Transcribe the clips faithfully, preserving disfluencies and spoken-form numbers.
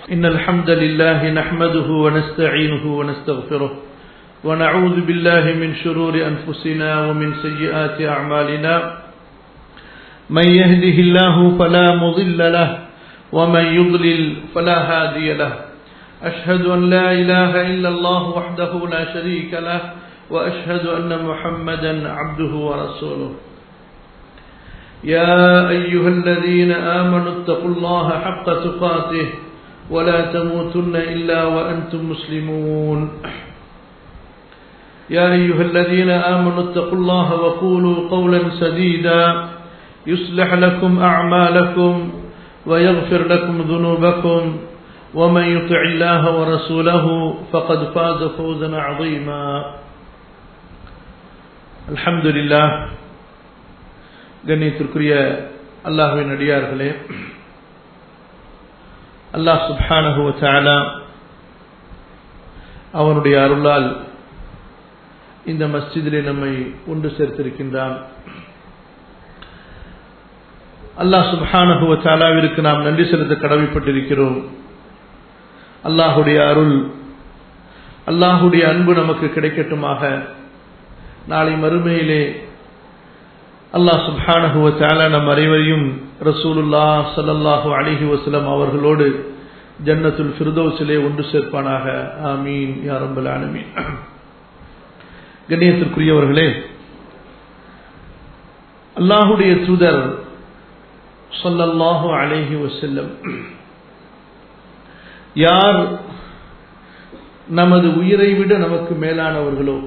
إن الحمد لله نحمده ونستعينه ونستغفره ونعوذ بالله من شرور أنفسنا ومن سيئات أعمالنا من يهده الله فلا مضل له ومن يضلل فلا هادي له أشهد أن لا إله إلا الله وحده لا شريك له وأشهد أن محمدا عبده ورسوله يا أيها الذين آمنوا اتقوا الله حق تقاته ولا تموتن إلا وأنتم مسلمون يا أيها الذين آمنوا اتقوا الله وقولوا قولا سديدا يصلح لكم أعمالكم ويغفر لكم ذنوبكم ومن يطع الله ورسوله فقد فاز فوزا عظيما الحمد لله கண்ணியத்திற்குரிய அல்லாஹ்வின் அடியார்களே, அல்லாஹ் சுப்ஹானஹு வ தஆலா அவனுடைய அருளால் இந்த மஸ்ஜிதிலே நம்மை ஒன்று சேர்த்திருக்கின்றான். அல்லாஹ் சுப்ஹானஹு வ தஆலாவிற்கு நாம் நன்றி செலுத்த கடமைப்பட்டிருக்கிறோம். அல்லாஹுடைய அருள், அல்லாஹுடைய அன்பு நமக்கு கிடைக்கட்டுமாக. நாளை மறுமையிலே அல்லாஹ் சுப்ஹானஹு வ தஆலா நம் அனைவரையும் ரசூலுல்லாஹ் ஸல்லல்லாஹு அலைஹி வஸல்லம் அவர்களோடு ஜன்னத்துல் ஃபிர்தௌஸிலே ஒன்று சேர்ப்பானாக. ஆமீன் யா ரப்பல் ஆலமீன். கண்ணியத்திற்குரியவர்களே, அல்லாஹுடைய தூதர் ஸல்லல்லாஹு அலைஹி வஸல்லம் யார் நமது உயிரை விட நமக்கு மேலானவர்களோ,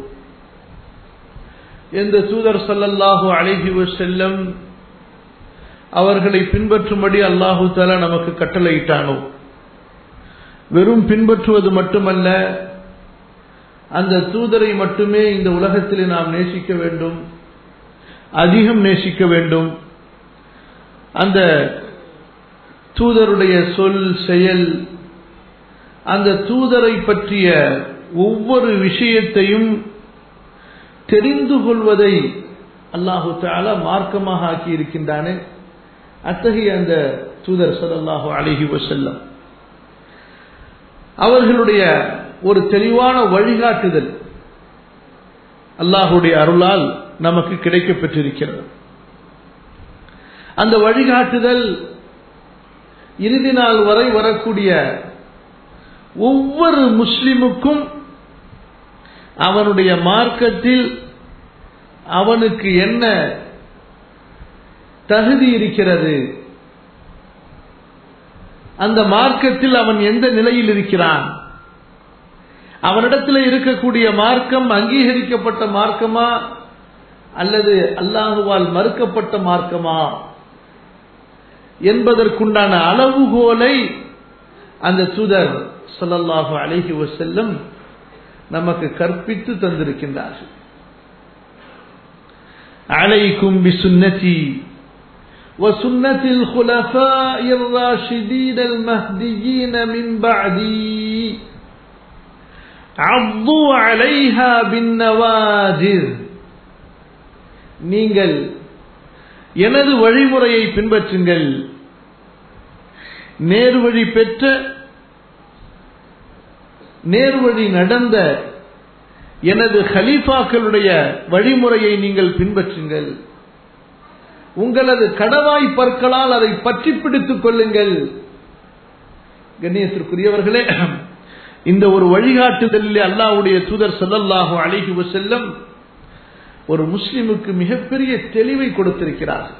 எந்த தூதர் ஸல்லல்லாஹு அலைஹி வஸல்லம் அவர்களை பின்பற்றும்படி அல்லாஹு தஆலா நமக்கு கட்டளையிட்டானோ, வெறும் பின்பற்றுவது மட்டுமல்ல, அந்த தூதரை மட்டுமே இந்த உலகத்திலே நாம் நேசிக்க வேண்டும், அதிகம் நேசிக்க வேண்டும். அந்த தூதருடைய சொல், செயல், அந்த தூதரை பற்றிய ஒவ்வொரு விஷயத்தையும் தெரிந்து கொள்வதை அல்லாஹு தஆலா மார்க்கமாக ஆக்கி இருக்கின்றானே, அத்தகைய அந்த தூதர் ஸல்லல்லாஹு அலைஹி வஸல்லம் அவர்களுடைய ஒரு தெளிவான வழிகாட்டுதல் அல்லாஹுடைய அருளால் நமக்கு கிடைக்கப் பெற்றிருக்கிறது. அந்த வழிகாட்டுதல் இறுதி நாள் வரை வரக்கூடிய ஒவ்வொரு முஸ்லிமுக்கும் அவனுடைய மார்க்கத்தில் அவனுக்கு என்ன தகுதி இருக்கிறது, அந்த மார்க்கத்தில் அவன் எந்த நிலையில் இருக்கிறான், அவனிடத்தில் இருக்கக்கூடிய மார்க்கம் அங்கீகரிக்கப்பட்ட மார்க்கமா அல்லது அல்லாஹுவால் மறுக்கப்பட்ட மார்க்கமா என்பதற்குண்டான அளவுகோலை அந்த தூதர் ஸல்லல்லாஹு அலைஹி வஸல்லம் நமக்கு கற்பித்து தந்திருக்கின்றார்கள். அலைக்கும் பிசுன்னதி وسنة الخلفاء الراشدين المهديين من بعدي عضوا عليها بالنواجذ. நீங்கள் எனது வழிமுறையை பின்பற்றுங்கள், நேர்வழி பெற்ற நேர்வழி நடந்த எனது கலீஃபாக்களுடைய வழிமுறையை நீங்கள் பின்பற்றுங்கள், உங்களது கடவாய் பற்களால் அதை பற்றி பிடித்துக் கொள்ளுங்கள். கண்ணியத்திற்குரியவர்களே, இந்த ஒரு வழிகாட்டுதலில் அல்லாஹ்வுடைய தூதர் ஸல்லல்லாஹு அலைஹி வஸல்லம் ஒரு முஸ்லிமுக்கு மிகப்பெரிய தெளிவை கொடுத்திருக்கிறார்.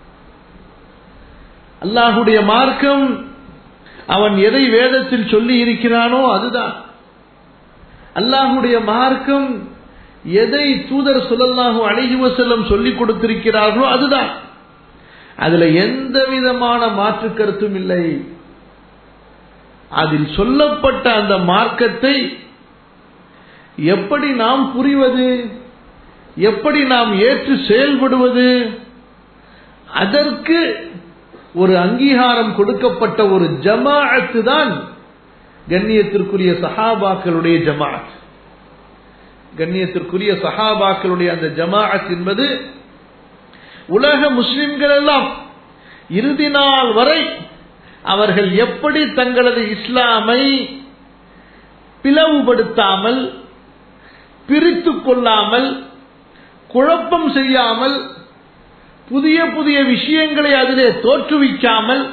அல்லாஹ்வுடைய மார்க்கம் அவன் எதை வேதத்தில் சொல்லி இருக்கிறானோ அதுதான். அல்லாஹ்வுடைய மார்க்கம் எதை தூதர் ஸல்லல்லாஹு அலைஹி வஸல்லம் சொல்லிக் கொடுத்திருக்கிறார்களோ அதுதான். அதுல எந்த விதமான மாற்று கருத்தும் இல்லை. அதில் சொல்லப்பட்ட அந்த மார்க்கத்தை எப்படி நாம் புரிவது, எப்படி நாம் ஏற்று செயல்படுவது, அதற்கு ஒரு அங்கீகாரம் கொடுக்கப்பட்ட ஒரு ஜமாஅத்து தான் கண்ணியத்திற்குரிய சஹாபாக்களுடைய ஜமாஅத். கண்ணியத்திற்குரிய சஹாபாக்களுடைய அந்த ஜமாஅத் என்பது உலக முஸ்லிம்கள் எல்லாம் இறுதி நாள் வரை அவர்கள் எப்படி தங்களது இஸ்லாமை பிளவுபடுத்தாமல், பிரித்துக் கொள்ளாமல், குழப்பம் செய்யாமல், புதிய புதிய விஷயங்களை அதிலே தோற்றுவிக்காமல்,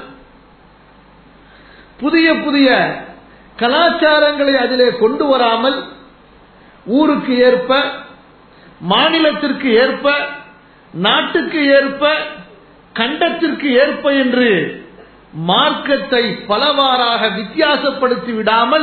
புதிய புதிய கலாச்சாரங்களை அதிலே கொண்டு வராமல், ஊருக்கு ஏற்ப, மாநிலத்திற்கு ஏற்ப, நாட்டுக்கு ஏற்ப, கண்டத்திற்கு ஏற்ப என்று மார்க்கத்தை பலவாறாக வித்தியாசப்படுத்தி விடாமல்,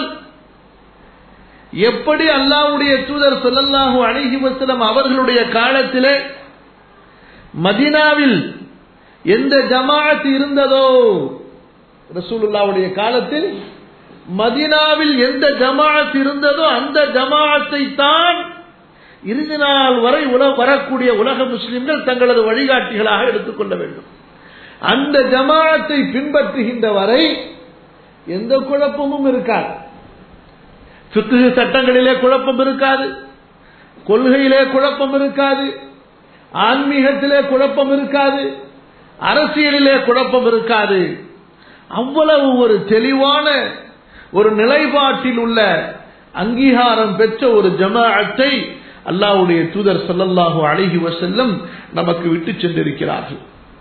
எப்படி அல்லாஹ்வுடைய தூதர் ஸல்லல்லாஹு அலைஹி வஸல்லம் அவர்களுடைய காலத்திலே மதீனாவில் எந்த ஜமாஅத் இருந்ததோ, ரசூலுல்லாஹ்வுடைய காலத்தில் மதீனாவில் எந்த ஜமாஅத் இருந்ததோ அந்த ஜமாஅத்தை தான் இறுதி நாள் வரை வரக்கூடிய உலக முஸ்லிம்கள் தங்களது வழிகாட்டிகளாக எடுத்துக்கொள்ள வேண்டும். அந்த ஜமாஅத்தை பின்பற்றுகின்ற வரை எந்த குழப்பமும் இருக்காது. ஃபிக்ஹ் சட்டங்களிலே குழப்பம் இருக்காது, கொள்கையிலே குழப்பம் இருக்காது, ஆன்மீகத்திலே குழப்பம் இருக்காது, அரசியலிலே குழப்பம் இருக்காது. அவ்வளவு ஒரு தெளிவான ஒரு நிலைப்பாட்டில் உள்ள அங்கீகாரம் பெற்ற ஒரு ஜமாஅத்தை அல்லாஹ்வுடைய தூதர் ஸல்லல்லாஹு அலைஹி வஸல்லம் நமக்கு விட்டு சென்றிருக்கிறார்கள்.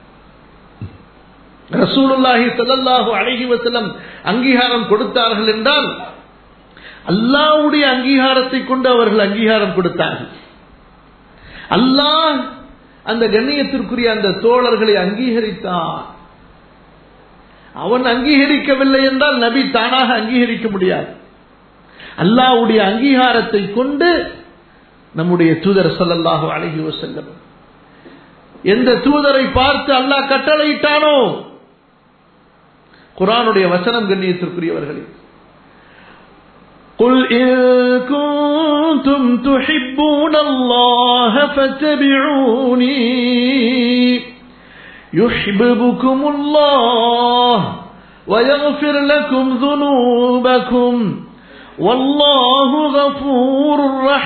ரசூலுல்லாஹி ஸல்லல்லாஹு அலைஹி வஸல்லம் அங்கீகாரம் கொடுத்தார்கள் என்றால் அல்லாஹ்வுடைய அங்கீகாரத்தை கொண்டு அவர்கள் அங்கீகாரம் கொடுத்தார்கள். அல்லாஹ் அந்த கண்ணியத்திற்குரிய அந்த தோழர்களை அங்கீகரித்தான். அவன் அங்கீகரிக்கவில்லை என்றால் நபி தானாக அங்கீகரிக்க முடியாது. அல்லாஹ்வுடைய அங்கீகாரத்தை கொண்டு நம்முடைய தூதர் ஸல்லல்லாஹு அலைஹி வஸல்லம் எந்த தூதரை பார்த்து அல்லாஹ் கட்டளையிட்டானோ, குர்ஆனுடைய வசனம் கண்ணியத்திற்குரியவர்களே, قل إن كنتم تحبون الله فاتبعوني يحببكم الله ويغفر لكم ذنوبكم والله غفور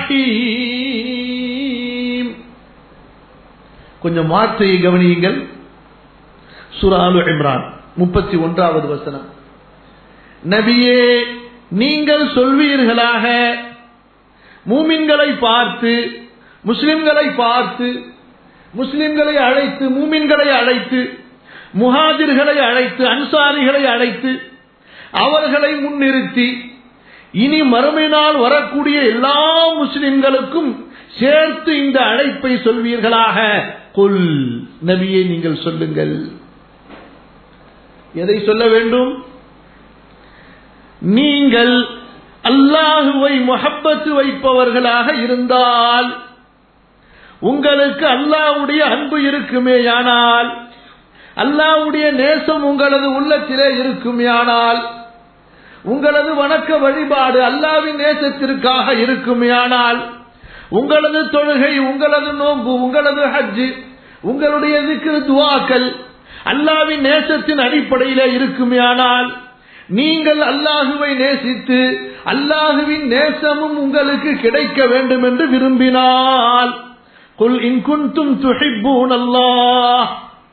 رحيم. கொஞ்சம் வார்த்தையை கவனியுங்கள். சூரா ஆலு இம்ரான் முப்பத்தி ஒன்றாவது வசனம். நபியே, நீங்கள் சொல்வீர்களாக, மூமின்களை பார்த்து, முஸ்லிம்களை பார்த்து, முஸ்லிம்களை அழைத்து, மூமின்களை அழைத்து, முஹாஜிர்களை அழைத்து, அன்சாரிகளை அழைத்து, அவர்களை முன்னிறுத்தி, இனி மறுமை நாள் வரக்கூடிய எல்லா முஸ்லிம்களுக்கும் சேர்த்து இந்த அழைப்பை சொல்வீர்களாக. குல், நபியே நீங்கள் சொல்லுங்கள். எதை சொல்ல வேண்டும்? நீங்கள் அல்லாஹுவை முஹப்பத்து வைப்பவர்களாக இருந்தால், உங்களுக்கு அல்லாஹ்வுடைய அன்பு இருக்குமேயானால், அல்லாஹ்வுடைய நேசம் உங்களது உள்ளத்திலே இருக்குமேயானால், உங்களது வணக்க வழிபாடு அல்லாஹ்வின் நேசத்திற்காக இருக்குமேயானால், உங்களது தொழுகை, உங்களது நோன்பு, உங்களது ஹஜ், உங்களுடைய திக்ர் துஆக்கள் அல்லாஹ்வின் நேசத்தின் அடிப்படையிலே இருக்குமேயானால், நீங்கள் அல்லாஹுவை நேசித்து அல்லாஹுவின் நேசமும் உங்களுக்கு கிடைக்க வேண்டும் என்று விரும்பினால், குல் இன் குன்தும் துஹிப்பூனல்லாஹ்,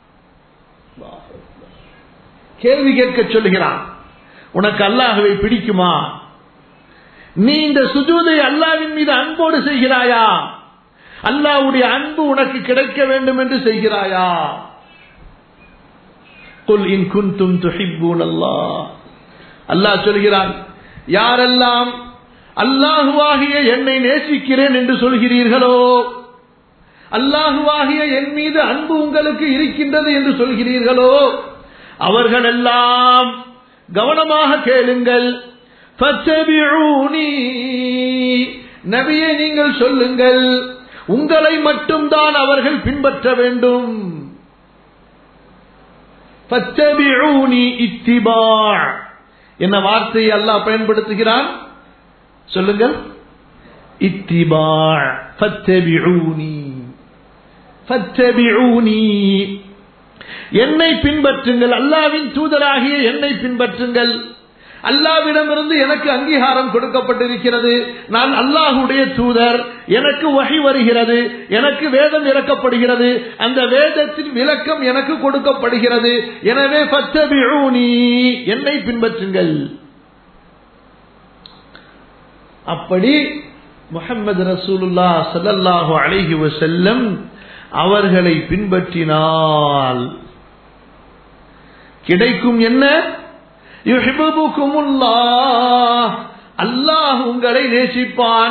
கேள்வி கேட்க சொல்லுகிறான். உனக்கு அல்லாஹுவை பிடிக்குமா? நீ இந்த சுஜூதை அல்லாஹ்வின் மீது அன்போடு செய்கிறாயா? அல்லாஹ்வுடைய அன்பு உனக்கு கிடைக்க வேண்டும் என்று செய்கிறாயா? குல் இன் குன்தும் துஹிப்பூனல்லாஹ். அல்லாஹ் சொல்கிறான், யாரெல்லாம் அல்லாஹுவாகிய என்னை நேசிக்கிறேன் என்று சொல்கிறீர்களோ, அல்லாஹுவாகிய என் மீது அன்பு உங்களுக்கு இருக்கின்றது என்று சொல்கிறீர்களோ, அவர்களெல்லாம் கவனமாக கேளுங்கள். ஃபத்தபிஊனி, நபியே நீங்கள் சொல்லுங்கள், உங்களை மட்டும்தான் அவர்கள் பின்பற்ற வேண்டும். ஃபத்தபிஊனி இத்திபா என்ன வார்த்தையை அல்லாஹ் பயன்படுத்துகிறான் சொல்லுங்கள்? இத்திபா. ஃபத்தபிஊனி, ஃபத்தபிஊனி, என்னை பின்பற்றுங்கள், அல்லாஹ்வின் தூதராகிய என்னை பின்பற்றுங்கள். அல்லாஹ்விடமிருந்து எனக்கு அங்கீகாரம் கொடுக்கப்பட்டிருக்கிறது, நான் அல்லாஹ்வுடைய தூதர், எனக்கு வஹி வருகிறது, எனக்கு வேதம் இறக்கப்படுகிறது, அந்த வேதத்தின் விளக்கம் எனக்கு கொடுக்கப்படுகிறது, எனவே ஃபத்தபிஊனி, என்னை பின்பற்றுங்கள். அப்படி முஹம்மது ரசூலுல்லாஹ் ஸல்லல்லாஹு அலைஹி வஸல்லம் அவர்களை பின்பற்றினால் கிடைக்கும் என்ன? யுஹிப்புகுமுல்லாஹ், அல்லாஹ் உங்களை நேசிப்பான்.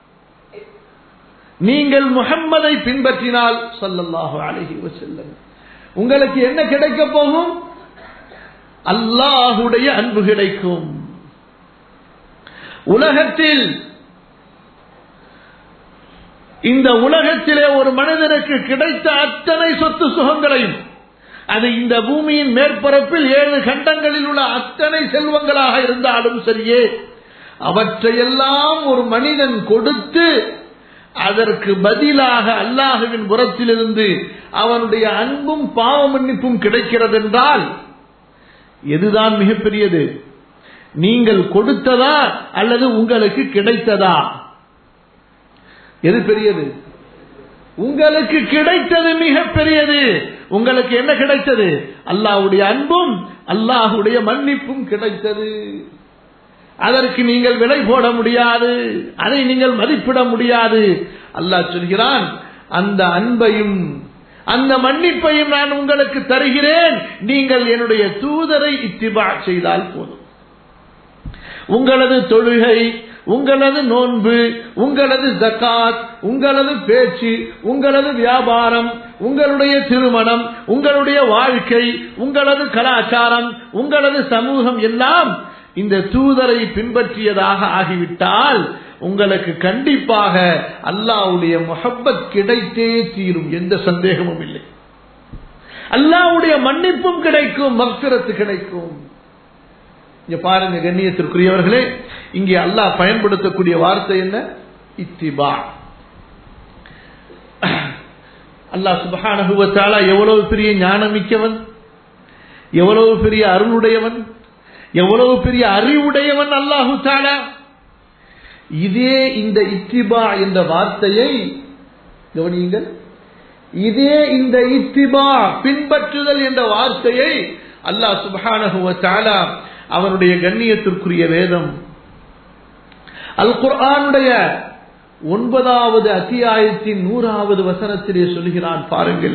நீங்கள் முஹம்மதை பின்பற்றினால் ஸல்லல்லாஹு அலைஹி வஸல்லம் உங்களுக்கு என்ன கிடைக்க போகும்? அல்லாஹ்வுடைய அன்பு கிடைக்கும். உலகத்தில் இந்த உலகத்திலே ஒரு மனிதனுக்கு கிடைத்த அத்தனை சொத்து சுகங்களையும், அது இந்த பூமியின் மேற்பரப்பில் ஏழு கண்டங்களில் உள்ள அத்தனை செல்வங்களாக இருந்தாலும் சரியே, அவற்றையெல்லாம் ஒரு மனிதன் கொடுத்து அதற்கு பதிலாக அல்லாஹ்வின் புறத்திலிருந்து அவனுடைய அன்பும் பாவ மன்னிப்பும் கிடைக்கிறது என்றால் எதுதான் மிகப்பெரியது? நீங்கள் கொடுத்ததா அல்லது உங்களுக்கு கிடைத்ததா? எது பெரியது? உங்களுக்கு கிடைத்தது மிக பெரியது. உங்களுக்கு என்ன கிடைத்தது? அல்லாஹ்வுடைய அன்பும் அல்லாஹ்வுடைய மன்னிப்பும் கிடைத்தது. அதற்கு நீங்கள் விலை போட முடியாது, அதை நீங்கள் மதிப்பிட முடியாது. அல்லாஹ் சொல்கிறான், அந்த அன்பையும் அந்த மன்னிப்பையும் நான் உங்களுக்கு தருகிறேன், நீங்கள் என்னுடைய தூதரை இத்திபா செய்தால் போதும். உங்களது தொழுகை, உங்களது நோன்பு, உங்களது ஜகாத், உங்களது பேச்சு, உங்களது வியாபாரம், உங்களுடைய திருமணம், உங்களுடைய வாழ்க்கை, உங்களது கலாச்சாரம், உங்களது சமூகம் எல்லாம் இந்த தூதரை பின்பற்றியதாக ஆகிவிட்டால் உங்களுக்கு கண்டிப்பாக அல்லாஹ்வுடைய முஹப்பத் கிடைத்தே தீரும், எந்த சந்தேகமும் இல்லை. அல்லாஹ்வுடைய மன்னிப்பும் கிடைக்கும், மக்ஃபிரத் கிடைக்கும். இங்க பாருங்க கண்ணியத்திற்குரியவர்களே, இங்கே அல்லாஹ் பயன்படுத்தக்கூடிய வார்த்தை என்ன? இத்திபா. அல்லாஹ் சுப்ஹானஹு வ தஆலா எவ்வளவு பெரிய ஞானமிக்கவன், எவ்வளவு பெரிய அருளுடையவன், எவ்வளவு பெரிய அறிவுடையவன் அல்லாஹு தஆலா. இதே இந்த இத்திபா என்ற வார்த்தையை கவனியுங்கள், இதே இந்த இத்திபா பின்பற்றுதல் என்ற வார்த்தையை அல்லாஹ் சுப்ஹானஹு வ தஆலா அவனுடைய கண்ணியத்திற்குரிய வேதம் அல் குர்ஆனுடைய ஒன்பதாவது அத்தியாயத்தின் நூறாவது வசனத்திலே சொல்கிறான். பாருங்கள்,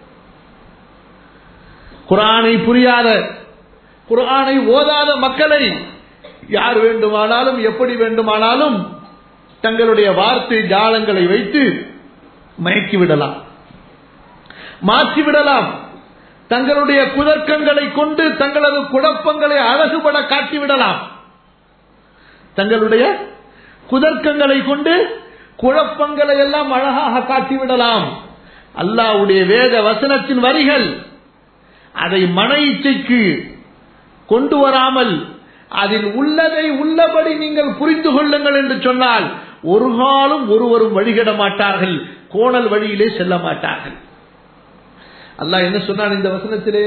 குர்ஆனை புரியாத, குர்ஆனை ஓதாத மக்களை யார் வேண்டுமானாலும் எப்படி வேண்டுமானாலும் தங்களுடைய வார்த்தை ஜாலங்களை வைத்து மயக்கிவிடலாம், மாற்றிவிடலாம். தங்களுடைய குதர்க்கங்களை கொண்டு தங்களது குழப்பங்களை அழகுபட காட்டிவிடலாம். தங்களுடைய குதர்க்கங்களை கொண்டு குழப்பங்களை எல்லாம் அழகாக காட்டிவிடலாம். அல்லாஹ்வுடைய வேத வசனத்தின் வரிகள் அதை மன இச்சைக்கு கொண்டு வராமல் அதில் உள்ளதை உள்ளபடி நீங்கள் புரிந்து கொள்ளுங்கள் என்று சொன்னால் ஒரு காலம் ஒருவரும் வழிகிட மாட்டார்கள், கோணல் வழியிலே செல்ல மாட்டார்கள். அல்லாஹ் என்ன சொன்னான் இந்த வசனத்திலே?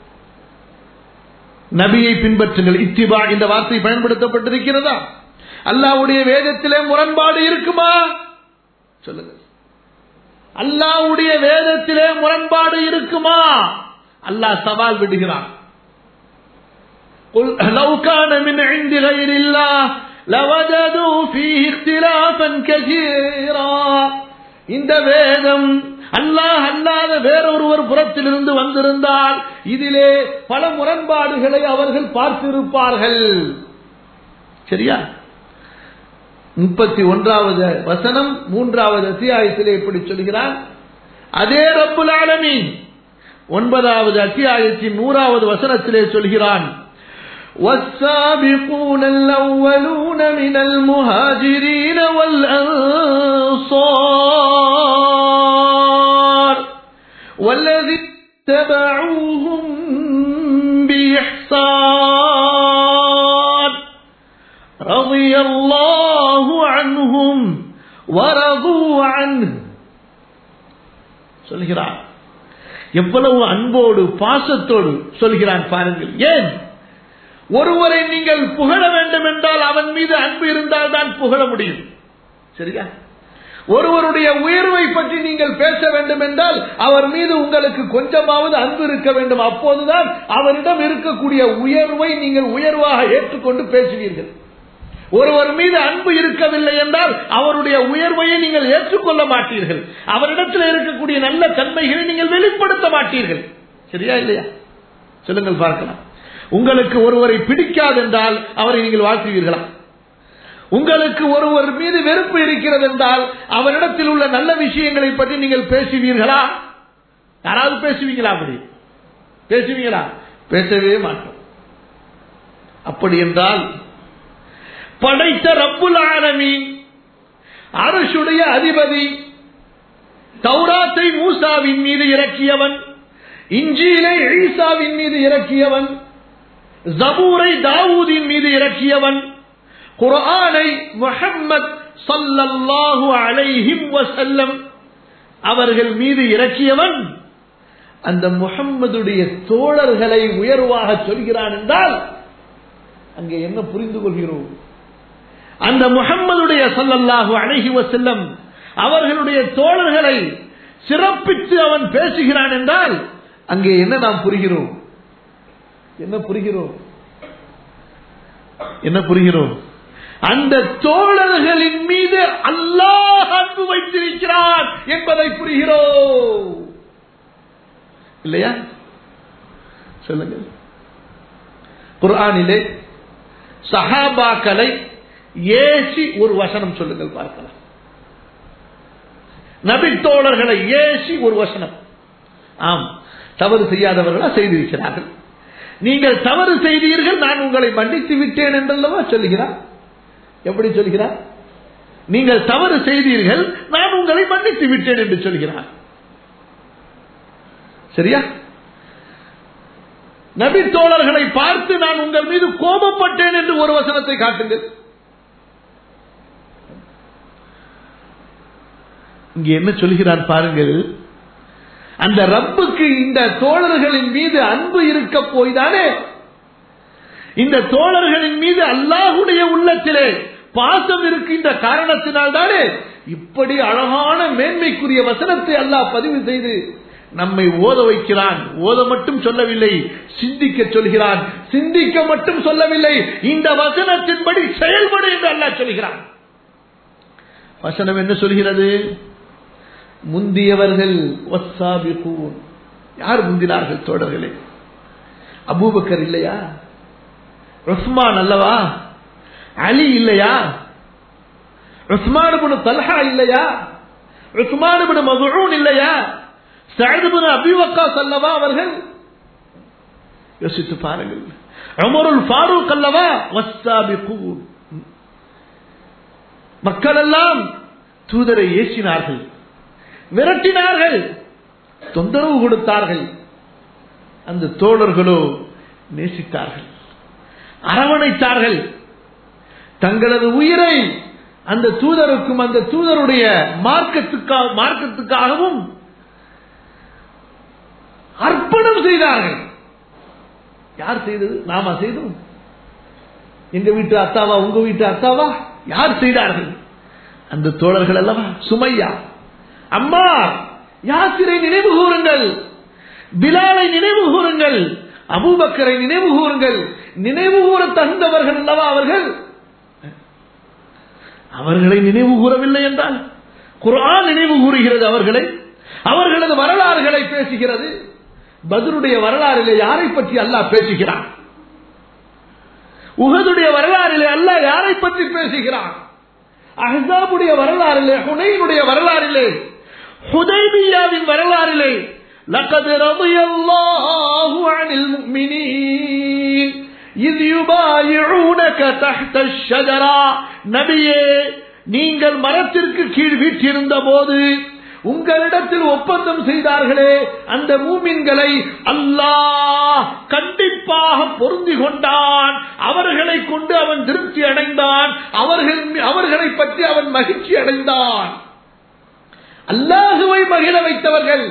நபியை பின்பற்றுங்கள். இத்திபா இந்த வார்த்தை பயன்படுத்தப்பட்டிருக்கிறதா? அல்லாஹ்வுடைய வேதத்திலே முரண்பாடு இருக்குமா? சொல்லுங்க. அல்லாஹ்வுடைய வேதத்திலே முரண்பாடு இருக்குமா? அல்லாஹ் சவால் விடுகிறான். قل لو كان من عند غير الله لوجدوا فيه اختلافا كثيرا. இந்த வேதம் அல்லாஹ் அல்லாத வேறொருவர் புறத்திலிருந்து வந்திருந்தால் இதிலே பல முரண்பாடுகளை அவர்கள் பார்த்திருப்பார்கள். சரியா? முப்பத்தி ஒன்றாவது வசனம் மூன்றாவது அத்தியாயத்திலே இப்படி சொல்கிறான். அதே ரப்புல் ஆலமீன் ஒன்பதாவது அத்தியாயத்தின் நூறாவது வசனத்திலே சொல்கிறான், والسابقون الأولون من المهاجرين والأنصار والذين اتبعوهم بإحسان رضي الله عنهم ورضوا عنه. சொல்கிறான், எவ்வளவு அன்போடு பாசத்தோடு சொல்கிறான் பாருங்கள். ஏன்? ஒருவரை நீங்கள் புகழ வேண்டும் என்றால் அவன் மீது அன்பு இருந்தால் தான் புகழ முடியும். சரியா? ஒருவருடைய உயர்வை பற்றி நீங்கள் பேச வேண்டும் என்றால் அவர் மீது உங்களுக்கு கொஞ்சமாவது அன்பு இருக்க வேண்டும். அப்போதுதான் அவரிடம் இருக்கக்கூடிய உயர்வை நீங்கள் உயர்வாக ஏற்றுக்கொண்டு பேசுவீர்கள். ஒருவர் மீது அன்பு இருக்கவில்லை என்றால் அவருடைய உயர்வையை நீங்கள் ஏற்றுக்கொள்ள மாட்டீர்கள். அவரிடத்தில் இருக்கக்கூடிய நல்ல தன்மைகளை நீங்கள் வெளிப்படுத்த மாட்டீர்கள். சரியா இல்லையா? சொல்லுங்கள் பார்க்கலாம். உங்களுக்கு ஒருவரை பிடிக்காது என்றால் அவரை நீங்கள் வாழ்த்துவீர்களா? உங்களுக்கு ஒருவர் மீது வெறுப்பு இருக்கிறது என்றால் அவரிடத்தில் உள்ள நல்ல விஷயங்களை பற்றி நீங்கள் பேசுவீர்களா? யாராவது பேசுவீங்களா? அப்படி பேசுவீங்களா? பேசவே மாட்டோம். அப்படி என்றால் படைத்த ரப்புல் ஆலமீன், அரசுடைய அதிபதி, தௌராத்தை மூசாவின் மீது இறக்கியவன், இஞ்சிலை ஈசாவின் மீது இறக்கியவன், ஜபூரை தாவூதின் மீது இறக்கியவன், குர்ஆனை முஹம்மத் ஸல்லல்லாஹு அலைஹி வஸல்லம் அவர்கள் மீது இறக்கியவன் அந்த முஹம்மதுடைய தோழர்களை உயர்வாக சொல்கிறான் என்றால் அங்கே என்ன புரிந்து கொள்கிறோம்? அந்த முஹம்மதுடைய ஸல்லல்லாஹு அலைஹி வஸல்லம் அவர்களுடைய தோழர்களை சிறப்பித்து அவன் பேசுகிறான் என்றால் அங்கே என்ன நாம் புரிகிறோம்? என்ன புரிகிறோம்? என்ன புரிகிறோம்? அந்த தோழர்களின் மீது அல்லாஹ் அன்பு வைத்திருக்கிறான் என்பதை புரிகிறோம். இல்லையா? சொல்லுங்கள். குர்ஆனிலே சஹாபாக்களை ஏசி ஒரு வசனம் சொல்லுங்கள் பார்க்கலாம். நபி தோழர்களை ஏசி ஒரு வசனம். ஆம், தவறு செய்யாதவர்களா செய்திருக்கிறார்கள். நீங்கள் தவறு செய்தீர்கள், நான் உங்களை மன்னித்து விட்டேன் என்றல்லவா சொல்லுகிறார். எப்படி சொல்கிறார்? நீங்கள் தவறு செய்தீர்கள், நான் உங்களை மன்னித்து விட்டேன் என்று சொல்கிறார். சரியா? நபி தோழர்களை பார்த்து நான் உங்கள் மீது கோபப்பட்டேன் என்று ஒரு வசனத்தை காட்டுங்கள். இங்கே என்ன சொல்கிறான் பாருங்கள். அந்த ரப்புக்கு இந்த தோழர்களின் மீது அன்பு இருக்க போய்தானே, இந்த தோழர்களின் மீது அல்லாஹுடைய உள்ளத்திலே பாசம் இருக்கின்ற காரணத்தினால் தானே இப்படி அழகான மேன்மைக்குரிய வசனத்தை அல்லாஹ் பதிவு செய்து நம்மை ஓத வைக்கிறான். ஓத மட்டும் சொல்லவில்லை, சிந்திக்க சொல்கிறான். சிந்திக்க மட்டும் சொல்லவில்லை, இந்த வசனத்தின்படி செயல்படு என்று அல்லாஹ் சொல்கிறான். வசனம் என்ன சொல்கிறது? முந்தியவர்கள் வஸ்ஸாபிகூன். யார் முந்தினார்கள் தோழர்களே? அபூபக்கர் இல்லையா? உஸ்மான் அல்லவா? அலி இல்லையா? உஸ்மான் இப்னு தல்ஹா இல்லையா? உஸ்மான் இப்னு மஸ்ஊன் இல்லையா? சஅத் இப்னு அபீ வக்காஸ் அல்லவா அவர்கள்? யோசித்து பாருங்கள். உமருல் ஃபாரூக் அல்லவா? வஸ்ஸாபிகூன். மக்கள் எல்லாம் தூதரை ஏசினார்கள், விரட்டினார்கள், தொந்தரவு கொடுத்தார்கள். அந்த தோழர்களோ நேசித்தார்கள், அரவணைத்தார்கள். தங்களது உயிரை அந்த தூதருக்கும் அந்த தூதருடைய மார்க்கத்துக்காக மார்க்கத்துக்காகவும் அர்ப்பணம் செய்தார்கள். யார் செய்தது? நாம செய்தோம்? எங்க வீட்டு அத்தாவா, உங்க வீட்டு அத்தாவா? யார் செய்தார்கள்? அந்த தோழர்கள் அல்லவா? சுமையா, அம்மா, யாசிரை நினைவு கூறுங்கள், பிலாலை நினைவு கூறுங்கள், அபூபக்கரை நினைவு கூறுங்கள். நினைவு கூற தகுந்தவர்கள் அல்லவா அவர்கள்? அவர்களை நினைவு கூறவில்லை என்றால் குர்ஆன் நினைவு கூறுகிறது அவர்களை, அவர்களது வரலாறுகளை பேசுகிறது. பத்ருடைய வரலாறிலே யாரை பற்றி அல்லாஹ் பேசுகிறான்? உஹதுடைய வரலாறிலே அல்லாஹ் யாரை பற்றி பேசுகிறான்? அஹ்ஸாபுடைய வரலாறிலே, ஹுனைனுடைய வரலாறிலே, ஹுதைபியாவின் வரலாறிலே لقد رضي الله عن المؤمنين إذ يبايعونك تحت الشجرة. நபியே, நீங்கள் மரத்திற்கு கீழ் வீற்றிருந்த போது உங்களிடத்தில் ஒப்பந்தம் செய்தார்களே அந்த மூமின்களை அல்லாஹ் கண்டிப்பாக பொருந்தி கொண்டான். அவர்களை கொண்டு அவன் திருப்தி அடைந்தான். அவர்கள் அவர்களை பற்றி அவன் மகிழ்ச்சி அடைந்தான். அல்லாஹுவை மகிழ வைத்தவர்கள்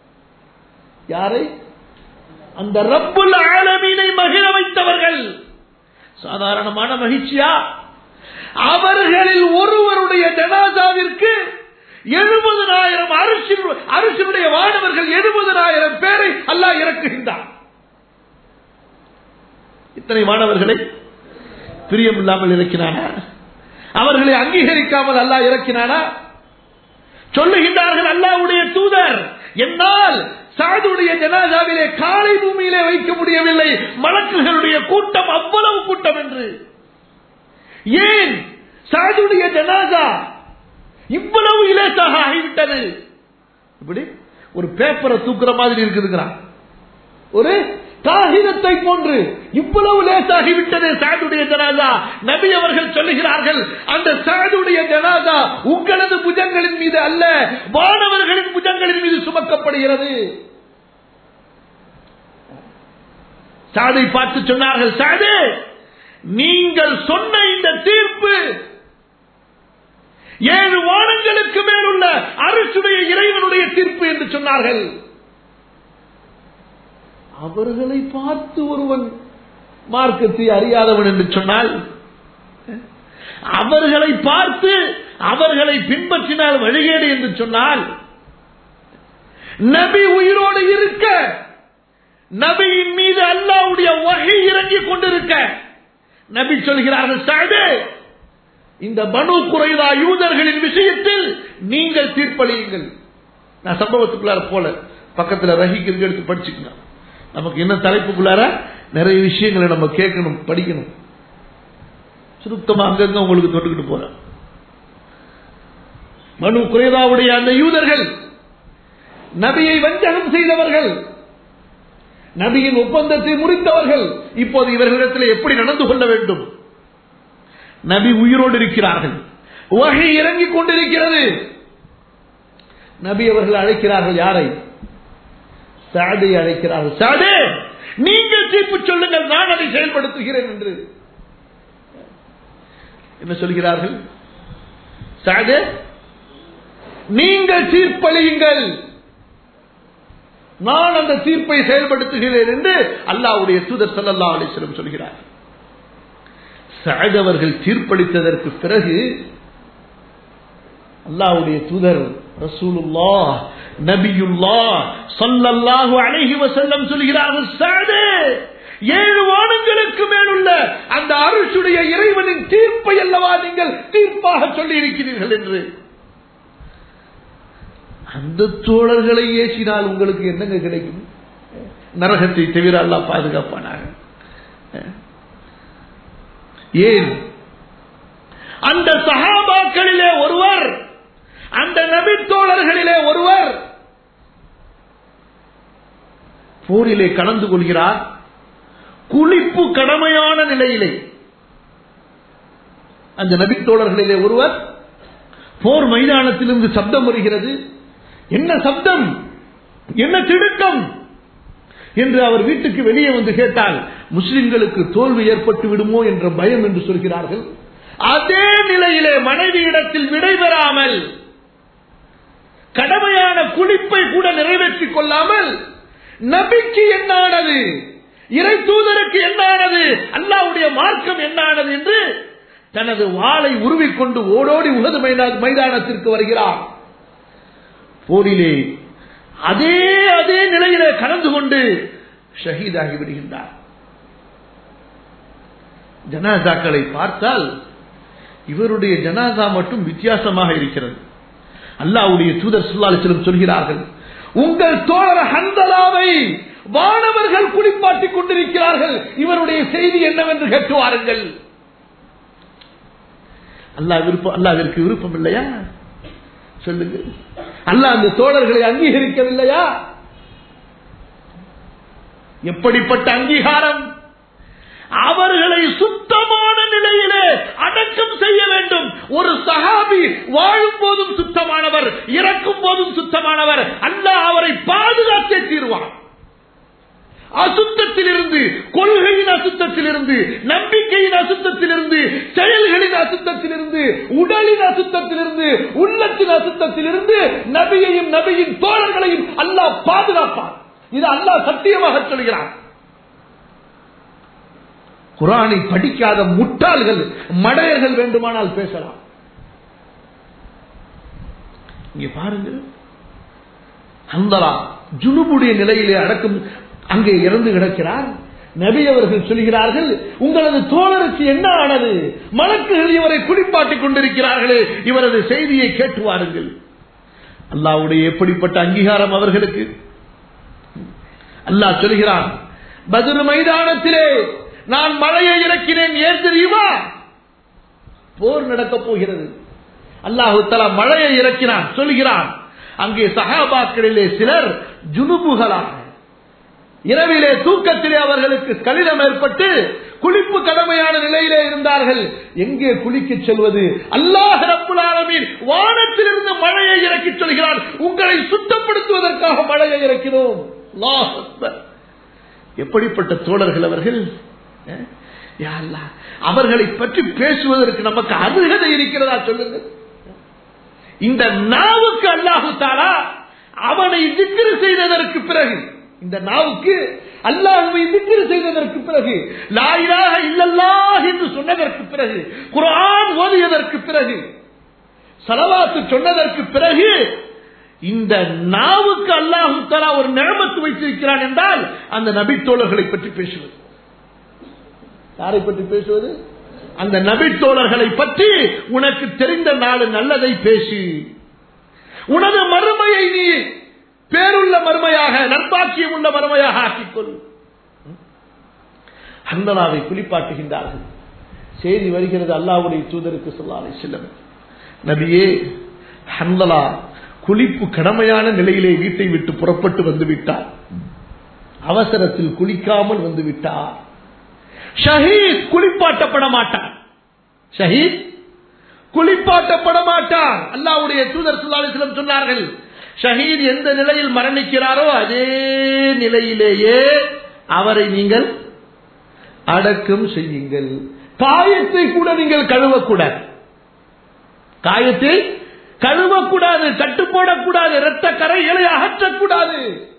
யாரை? அந்த ரப்புல் ஆலமீனை மகிழ வைத்தவர்கள். சாதாரணமான மகிழ்ச்சியா? அவர்களில் ஒருவருடைய ஜனாசாவிற்கு எழுபதனாயிரம் அரிசியுடைய வானவர்கள் எழுபதனாயிரம் பேரை அல்லாஹ் இறக்குகின்றார். இத்தனை மாணவர்களை பிரியம் இல்லாமல் இறக்கினானா? அவர்களை அங்கீகரிக்காமல் அல்லாஹ் இறக்கினானா? சொல்லுகின்றார்கள் அல்லாஹ்வுடைய தூதர், என்னால் சாதுடைய ஜனாசாவிலே காலை பூமியிலே வைக்க முடியவில்லை, மலக்குகளுடைய கூட்டம் அவ்வளவு கூட்டம் என்று. ஏன் சாதுடைய ஜனாசா இவ்வளவு இலேசாக ஆகிவிட்டது? இப்படி ஒரு பேப்பரை தூக்குற மாதிரி இருக்குதுங்கிறான், ஒரு காகிதத்தை போன்று இவ்வளவு லேசாகிவிட்டது சாதுடைய ஜனாசா. நபி அவர்கள் சொல்லுகிறார்கள், அந்த சாதுடைய ஜனாசா உங்களது புஜங்களின் மீது அல்ல, வானவர்களின் புஜங்களின் மீது சுமக்கப்படுகிறது. சாதை பார்த்து சொன்னார்கள், சாதே, நீங்கள் சொன்ன இந்த தீர்ப்பு ஏழு வானங்களுக்கு மேலுள்ள அரசுடைய இறைவனுடைய தீர்ப்பு என்று சொன்னார்கள். அவர்களை பார்த்து ஒருவன் மார்க்கத்தை அறியாதவன் என்று சொன்னால், அவர்களை பார்த்து அவர்களை பின்பற்றினால் வழிகேடு என்று சொன்னால், நபி உயிரோடு இருக்க, நபியின் மீது அல்லாஹ்வுடைய வஹி இறங்கிக் கொண்டிருக்க நபி சொல்கிறார்கள், சாதே, இந்த பனு குறைதா யூதர்களின் விஷயத்தில் நீங்கள் தீர்ப்பளியுங்கள். நான் சம்பவத்துக்குள்ளார போல பக்கத்தில் ரஹிக்கு எடுத்து படிச்சுக்கணும். நமக்கு என்ன தலைப்புக்குள்ளார நிறைய விஷயங்களை நம்ம கேட்கணும், படிக்கணும். சுருக்கமா அங்கங்க உங்களுக்கு தொட்டுக்கிட்டு போற பனு குறைதாவுடைய அந்த யூதர்கள் நபியை வஞ்சகம் செய்தவர்கள், நபியின் ஒப்பந்தத்தை முறித்தவர்கள். இப்போது இவர்களிடத்தில் எப்படி நடந்து கொள்ள வேண்டும்? நபி உயிரோடு இருக்கிறார்கள், வஹி இறங்கிக் கொண்டிருக்கிறது. நபி அவர்கள் அழைக்கிறார்கள், யாரை? சாதை அழைக்கிறார்கள். சாதே, நீங்கள் தீர்ப்பு சொல்லுங்கள், நான் அதை செயல்படுத்துகிறேன் என்று. என்ன சொல்கிறார்கள்? சாதே, நீங்கள் தீர்ப்பளியுங்கள், நான் அந்த தீர்ப்பை செயல்படுத்துகிறேன் என்று அல்லாஹ்வுடைய தூதர் ஸல்லல்லாஹு அலைஹி வஸல்லம் சொல்கிறார். சஅத் அவர்கள் தீர்ப்பளித்ததற்கு பிறகு அல்லாஹ்வுடைய தூதர் ரசூலுல்லாஹ் நபியுல்லாஹ் ஸல்லல்லாஹு அலைஹி வஸல்லம் சொல்கிறார்கள், சஅதே, ஏழு வானங்களுக்கு மேலுள்ள அந்த அர்ஷுடைய இறைவனின் தீர்ப்பை அல்லவா நீங்கள் தீர்ப்பாக சொல்லி இருக்கிறீர்கள் என்று. அந்த தோழர்களை ஏசினால் உங்களுக்கு என்னங்க கிடைக்கும்? நரகத்தை தவிர அல்லாஹ் பாதுகாப்பானாக. ஏன் அந்த சஹாபாக்களிலே ஒருவர், அந்த நபி தோழர்களிலே ஒருவர் போரிலே கலந்து கொள்கிறார், குளிப்பு கடமையான நிலையிலே. அந்த நபி தோழர்களிலே ஒருவர், போர் மைதானத்திலிருந்து சப்தம் வருகிறது. என்ன சப்தம், என்ன திடுக்கம் என்று அவர் வீட்டுக்கு வெளியே வந்து கேட்டால், முஸ்லிம்களுக்கு தோல்வி ஏற்பட்டு விடுமோ என்ற பயம் என்று சொல்கிறார்கள். அதே நிலையிலே மனைவியிடத்தில் விடைபெறாமல், கடமையான குளிப்பை கூட நிறைவேற்றிக் கொள்ளாமல், நபிக்கு என்னானது, இறை தூதருக்கு என்னானது, அல்லாஹ்வுடைய மார்க்கம் என்னானது என்று தனது வாளை உருவிக்கொண்டு ஓடோடி உஹது மைதானத்திற்கு வருகிறார். போரிலே அதே அதே நிலையிலே கலந்து கொண்டு ஷஹீதாகி விடுகின்றார். ஜனாசாக்களை பார்த்தால் இவருடைய ஜனாசா மட்டும் வித்தியாசமாக இருக்கிறது. அல்லாஹ்வுடைய தூதர் ஸல்லல்லாஹு அலைஹி வஸல்லம் சொல்கிறார்கள், உங்கள் தோழர் ஹன்தலாவை வானவர்கள் குளிப்பாட்டிக் கொண்டிருக்கிறார்கள், இவருடைய செய்தி என்னவென்று கேட்டு வாருங்கள். அல்லாஹ் விருப்பம், அல்லாஹ்விற்கு விருப்பம் இல்லையா? சொல்லுங்க. அல்லாஹ் அந்த தோழர்களை அங்கீகரிக்கவில்லையா? எப்படிப்பட்ட அங்கீகாரம்! அவர்களை சுத்தமான நிலையிலே அடக்கம் செய்ய வேண்டும். ஒரு சஹாபி வாழும் போதும் சுத்தமானவர், இறக்கும் போதும் சுத்தமானவர். அல்லாஹ் அவரை பாதுகாத்தே தீர்வான். அசுத்தத்திலிருந்து, கொள்கையின் அசுத்தத்திலிருந்து, நம்பிக்கையின் அசுத்தத்திலிருந்து, செயல்களின் அசுத்தத்திலிருந்து, உடலின் அசுத்தத்திலிருந்து, உள்ளத்தின் அசுத்தத்திலிருந்து நபியையும் நபியின் தோழர்களையும் அல்லாஹ் பாதுகாப்பான். இது அல்லாஹ் சத்தியமாக சொல்கிறான். குர்ஆனை படிக்காத முட்டாள்கள் மடையர்கள் வேண்டுமானால் பேசலாம். இங்கே பாருங்கள், ஹந்தலா ஜுனுபுடைய நிலையிலே அடக்கம் அங்கே இறந்து கிடக்கிறார். நபி அவர்கள் சொல்கிறார்கள், உங்களது தோழருக்கு என்ன ஆனது? மலக்குகள் இவரை குளிப்பாட்டிக் கொண்டிருக்கிறார்களே, இவரது செய்தியை கேட்டு வாருங்கள். அல்லாஹ்வுடைய எப்படிப்பட்ட அங்கீகாரம் அவர்களுக்கு! அல்லாஹ் சொல்கிறான், பத்ர் மைதானத்திலே நான் மழையை இறக்கினேன். ஏன் தெரியுமா? போர் நடக்கப் போகிறது. அல்லாஹு தஆலா மழையை இறக்கினான். சொல்கிறான், அங்கே சஹாபாக்களிலே சிலர் ஜுனுபுகளாக இரவிலே தூக்கத்திலே அவர்களுக்கு கலிடம் ஏற்பட்டு குளிப்பு கடமையான நிலையிலே இருந்தார்கள். எங்கே குளிக்க செல்வது? அல்லாஹ் ரப்புல் ஆலமீன் வானத்திலிருந்து மழையை இறக்கி சொல்கிறான், உங்களை சுத்தப்படுத்துவதற்காக மழையை இறக்கினோம். அல்லாஹ் அக்பர்! எப்படிப்பட்ட தோழர்கள் அவர்கள்! யா அல்லாஹ், அவர்களை பற்றி பேசுவதற்கு நமக்கு அருகதை இருக்கிறதா சொல்லுங்கள். இந்த நாவுக்கு அல்லாஹு தஆலா அவனை திக்ர் செய்ததற்கு பிறகு, இந்த நாவுக்கு அல்லாஹ்வை திக்ர் செய்ததற்கு பிறகு, லா இலாஹ இல்லல்லாஹ் என்று சொன்னதற்கு பிறகு, குர்ஆன் ஓதியதற்கு பிறகு, ஸலவாத் சொன்னதற்கு பிறகு, இந்த நாவுக்கு அல்லாஹ் தஆலா ஒரு நிஅமத் வைத்திருக்கிறான் என்றால் அந்த நபி தோழர்களை பற்றி பேசுவது. யாரை பற்றி பேசுவது? அந்த நபி தோழர்களை பற்றி உனக்கு தெரிந்த நாலு நல்லதை பேசு. உனது மறுமையை நீ பேருள்ள மறுமையாக, நற்பாக்கியம் உள்ள மறுமையாக ஆக்கிக்கொள். ஹந்தலாவை குளிப்பாட்டுகின்றார்கள். செய்தி வருகிறது அல்லாஹ்வுடைய தூதருக்கு ஸல்லல்லாஹு அலைஹி வஸல்லம், நபியே, ஹந்தலா குளிப்பு கடமையான நிலையிலே வீட்டை விட்டு புறப்பட்டு வந்து விட்டார். அவசரத்தில் குளிக்காமல் வந்து விட்டார். ஷஹீத் குளிப்பாட்டப்பட மாட்டார். ஷஹீத் குளிப்பாட்டப்பட மாட்டார். அல்லாஹ்வுடைய தூதர் ஸல்லல்லாஹு அலைஹி வஸல்லம் சொன்னார்கள், ஷஹீத் எந்த நிலையில் மரணிக்கிறாரோ அதே நிலையிலேயே அவரை நீங்கள் அடக்கம் செய்யுங்கள். காயத்தை கூட நீங்கள் கழுவக்கூடாது. காயத்தை கழுவக்கூடாது, கட்டு போடக்கூடாது, இரத்த கரைகளை அகற்றக்கூடாது.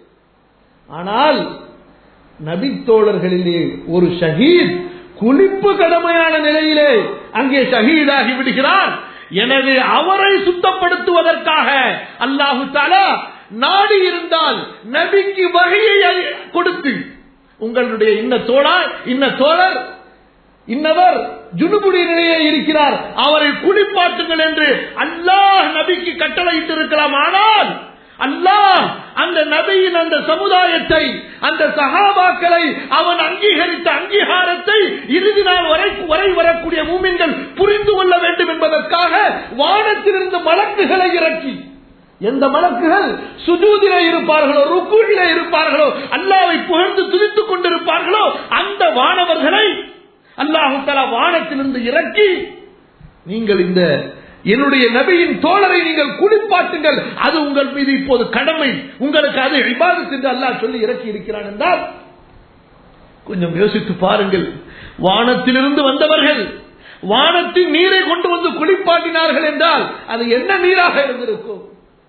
ஆனால் நபி தோழர்களிலே ஒரு ஷஹீத் குளிப்பு கடமையான நிலையிலே அங்கே ஷஹீதாகி விடுகிறார். எனவே அவரை சுத்தப்படுத்துவதற்காக அல்லாஹு தஆலா நாடி இருந்தால் நபிக்கு வஹியை கொடுத்து, உங்களுடைய இன்ன தோழர் இன்ன தோழர் இன்னவர் ஜுனுபுடைய நிலையே இருக்கிறார், அவரை குளிப்பாட்டுங்கள் என்று அல்லாஹ் நபிக்கு கட்டளையிட்டு இருக்கலாம். ஆனால் அல்லாஹ் அந்த நபியின் அந்த சமுதாயத்தை, அந்த சஹாபாக்களை அவன் அங்கீகரித்த அங்கீகாரத்தை இறுதி நாள் வரை வரை வரக்கூடிய மூமின்கள் புரிந்து கொள்ள வேண்டும் என்பதற்காக வானத்திலிருந்து மலக்குகளை இறக்கி, எந்த மலக்குகள் சுஜூதிலே இருப்பார்களோ, ருக்கூயிலே இருப்பார்களோ, அல்லாஹ்வை புகழ்ந்து துதித்துக் கொண்டிருப்பார்களோ, அந்த வானவர்களை அல்லாஹ் தஆலா வானத்திலிருந்து இறக்கி, நீங்கள் இந்த என்னுடைய நபியின் தோழரை நீங்கள் குளிப்பாட்டுங்கள், அது உங்கள் மீது இப்போது கடமை, உங்களுக்கு அது இபாதத் என்று அல்லாஹ் சொல்லி இறக்கி இருக்கிறான் என்றால் கொஞ்சம் யோசித்து பாருங்கள். வானத்திலிருந்து வந்தவர்கள் வானத்தின் நீரை கொண்டு வந்து குளிப்பாட்டினார்கள் என்றால் அது என்ன நீராக இருந்திருக்கும்?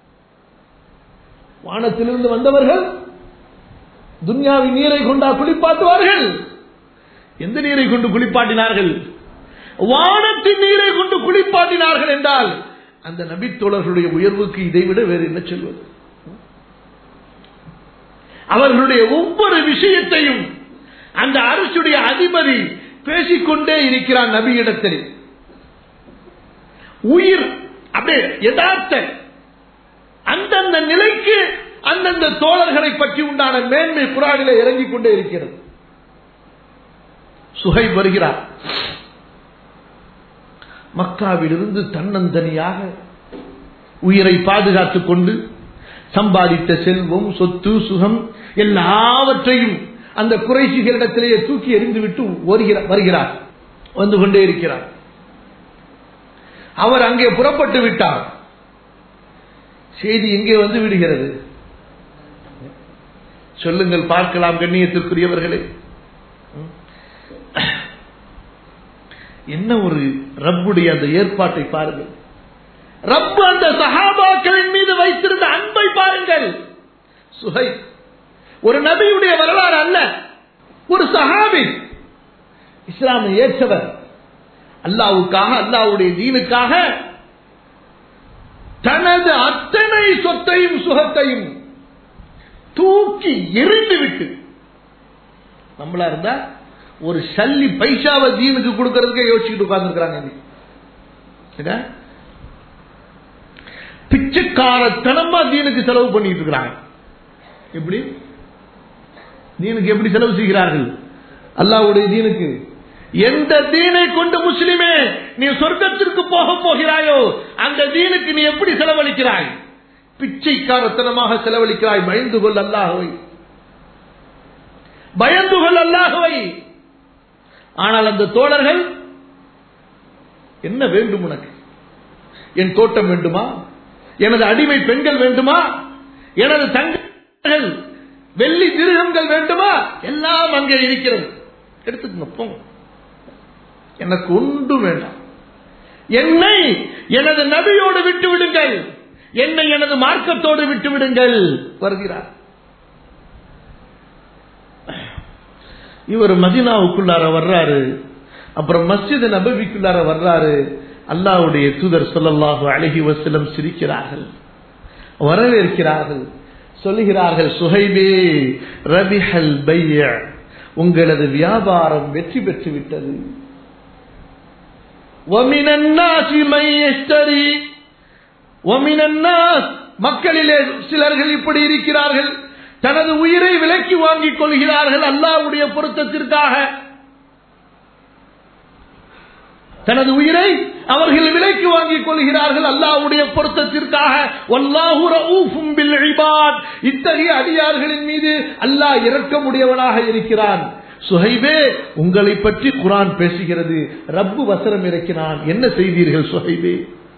வானத்திலிருந்து வந்தவர்கள் துன்யாவின் நீரை கொண்டா குளிப்பாட்டுவார்கள்? எந்த நீரை கொண்டு குளிப்பாட்டினார்கள்? வானத்தின் நீரை கொண்டு குளிப்பாட்டினார்கள் என்றால் அந்த நபி தோழர்களுடைய உயர்வுக்கு இதைவிட வேறு என்ன சொல்வது? அவர்களுடைய ஒவ்வொரு விஷயத்தையும் அந்த அரசுடைய அதிபதி பேசிக்கொண்டே இருக்கிறான் நபியிடத்தில். உயிர் அப்படியே யதார்த்த அந்தந்த நிலைக்கு அந்தந்த தோழர்களை பற்றி உண்டான மேன்மை குர்ஆனிலே இறங்கிக் கொண்டே இருக்கிறது. சுஹைப் வருகிறார். மக்காவிலிருந்து தன்னந்தனியாக உயிரை பாதுகாத்துக் கொண்டு சம்பாதித்த செல்வம், சொத்து, சுகம் எல்லாவற்றையும் அந்த குறைஷிகளிடத்திலேயே தூக்கி எறிந்துவிட்டு வருகிறார், வந்து கொண்டே இருக்கிறார். அவர் அங்கே புறப்பட்டு விட்டார். செய்தி எங்கே வந்து விடுகிறது? சொல்லுங்கள் பார்க்கலாம் கண்ணியத்திற்குரியவர்களே. என்ன ஒரு ரப்புடைய அந்த ஏற்பாட்டை பாருங்கள். ரப்பு அந்த சஹாபாக்களின் மீது வைத்திருந்த அன்பை பாருங்கள். சுஹைப் ஒரு நபியுடைய வரலாறு அல்ல, ஒரு சஹாபி. இஸ்லாமை ஏற்றவர், அல்லாஹ்வுக்காக அல்லாஹ்வுடைய தீனுக்காக தனது அத்தனை சொத்தையும் சுகத்தையும் தூக்கி எறிந்து விட்டு, நம்மளா இருந்தா ஒரு சல்லி பைசாவை தீனுக்கு கொடுக்கறதுக்கே யோசிச்சுட்டு உட்கார்ந்து இருக்கிறாங்க. பிச்சைக்காரத்தனமா தீனுக்கு செலவு பண்ணிட்டு இருக்கிறாங்க. எப்படி தீனுக்கு எப்படி செலவு செய்கிறார்கள்? அல்லாஹ்வுடைய தீனுக்கு. எந்த தீனை கொண்டு முஸ்லிமே நீ சொர்க்கத்திற்கு போக போகிறாயோ அந்த தீனுக்கு நீ எப்படி செலவழிக்கிறாய்? பிச்சைக்காரத்தனமாக செலவழிக்கிறாய். பயந்து கொள் அல்லாஹ்வை, பயந்து கொள் அல்லாஹ்வை. ஆனால் அந்த தோழர்கள், என்ன வேண்டும் உனக்கு? என் தோட்டம் வேண்டுமா? எனது அடிமை பெண்கள் வேண்டுமா? எனது தங்கங்கள் வெள்ளி திருகங்கள் வேண்டுமா? எல்லாம் அங்கே இருக்கிறது, எடுத்துக்கங்க போங்க. எனக்கு ஒன்றும் வேண்டாம். என்னை எனது நபியோடு விட்டு விடுங்கள், என்னை எனது மார்க்கத்தோடு விட்டு விடுங்கள். வருகிறார் இவர். மதீனாவுக்குள்ளார வர்றாரு, அப்புறம் மஸ்ஜித் நபவிக்குள்ளார வர்றாரு. அல்லாஹ்வுடைய தூதர் ஸல்லல்லாஹு அலைஹி வஸல்லம் சிரிக்கிறார்கள், வரவேற்கிறார்கள், சொல்லுகிறார்கள், சுஹைபே ரபிஹல் பைய, உங்களது வியாபாரம் வெற்றி பெற்று விட்டது. وَمِنَ النَّاسِ مَن يَشْتَرِي وَمِنَ النَّاسِ, மக்களிலே சிலர்கள் இப்படி இருக்கிறார்கள், தனது உயிரை விலைக்கு வாங்கிக் கொள்கிறார்கள் அல்லாஹ்வுடைய பொருத்தத்திற்காக. தனது உயிரை அவர்கள் விலைக்கு வாங்கிக் கொள்கிறார்கள் அல்லாஹ்வுடைய பொருத்தத்திற்காக. வல்லாஹு ரഊஃபும் பில் இபாத், இத்தகைய அடியார்களின் மீது அல்லாஹ் இரக்கமுடையவனாக இருக்கிறான். சுஹைபே, உங்களை பற்றி குர்ஆன் பேசுகிறது, ரப்பு வசனம் இறக்கினான், என்ன செய்தீர்கள் சுஹைபே?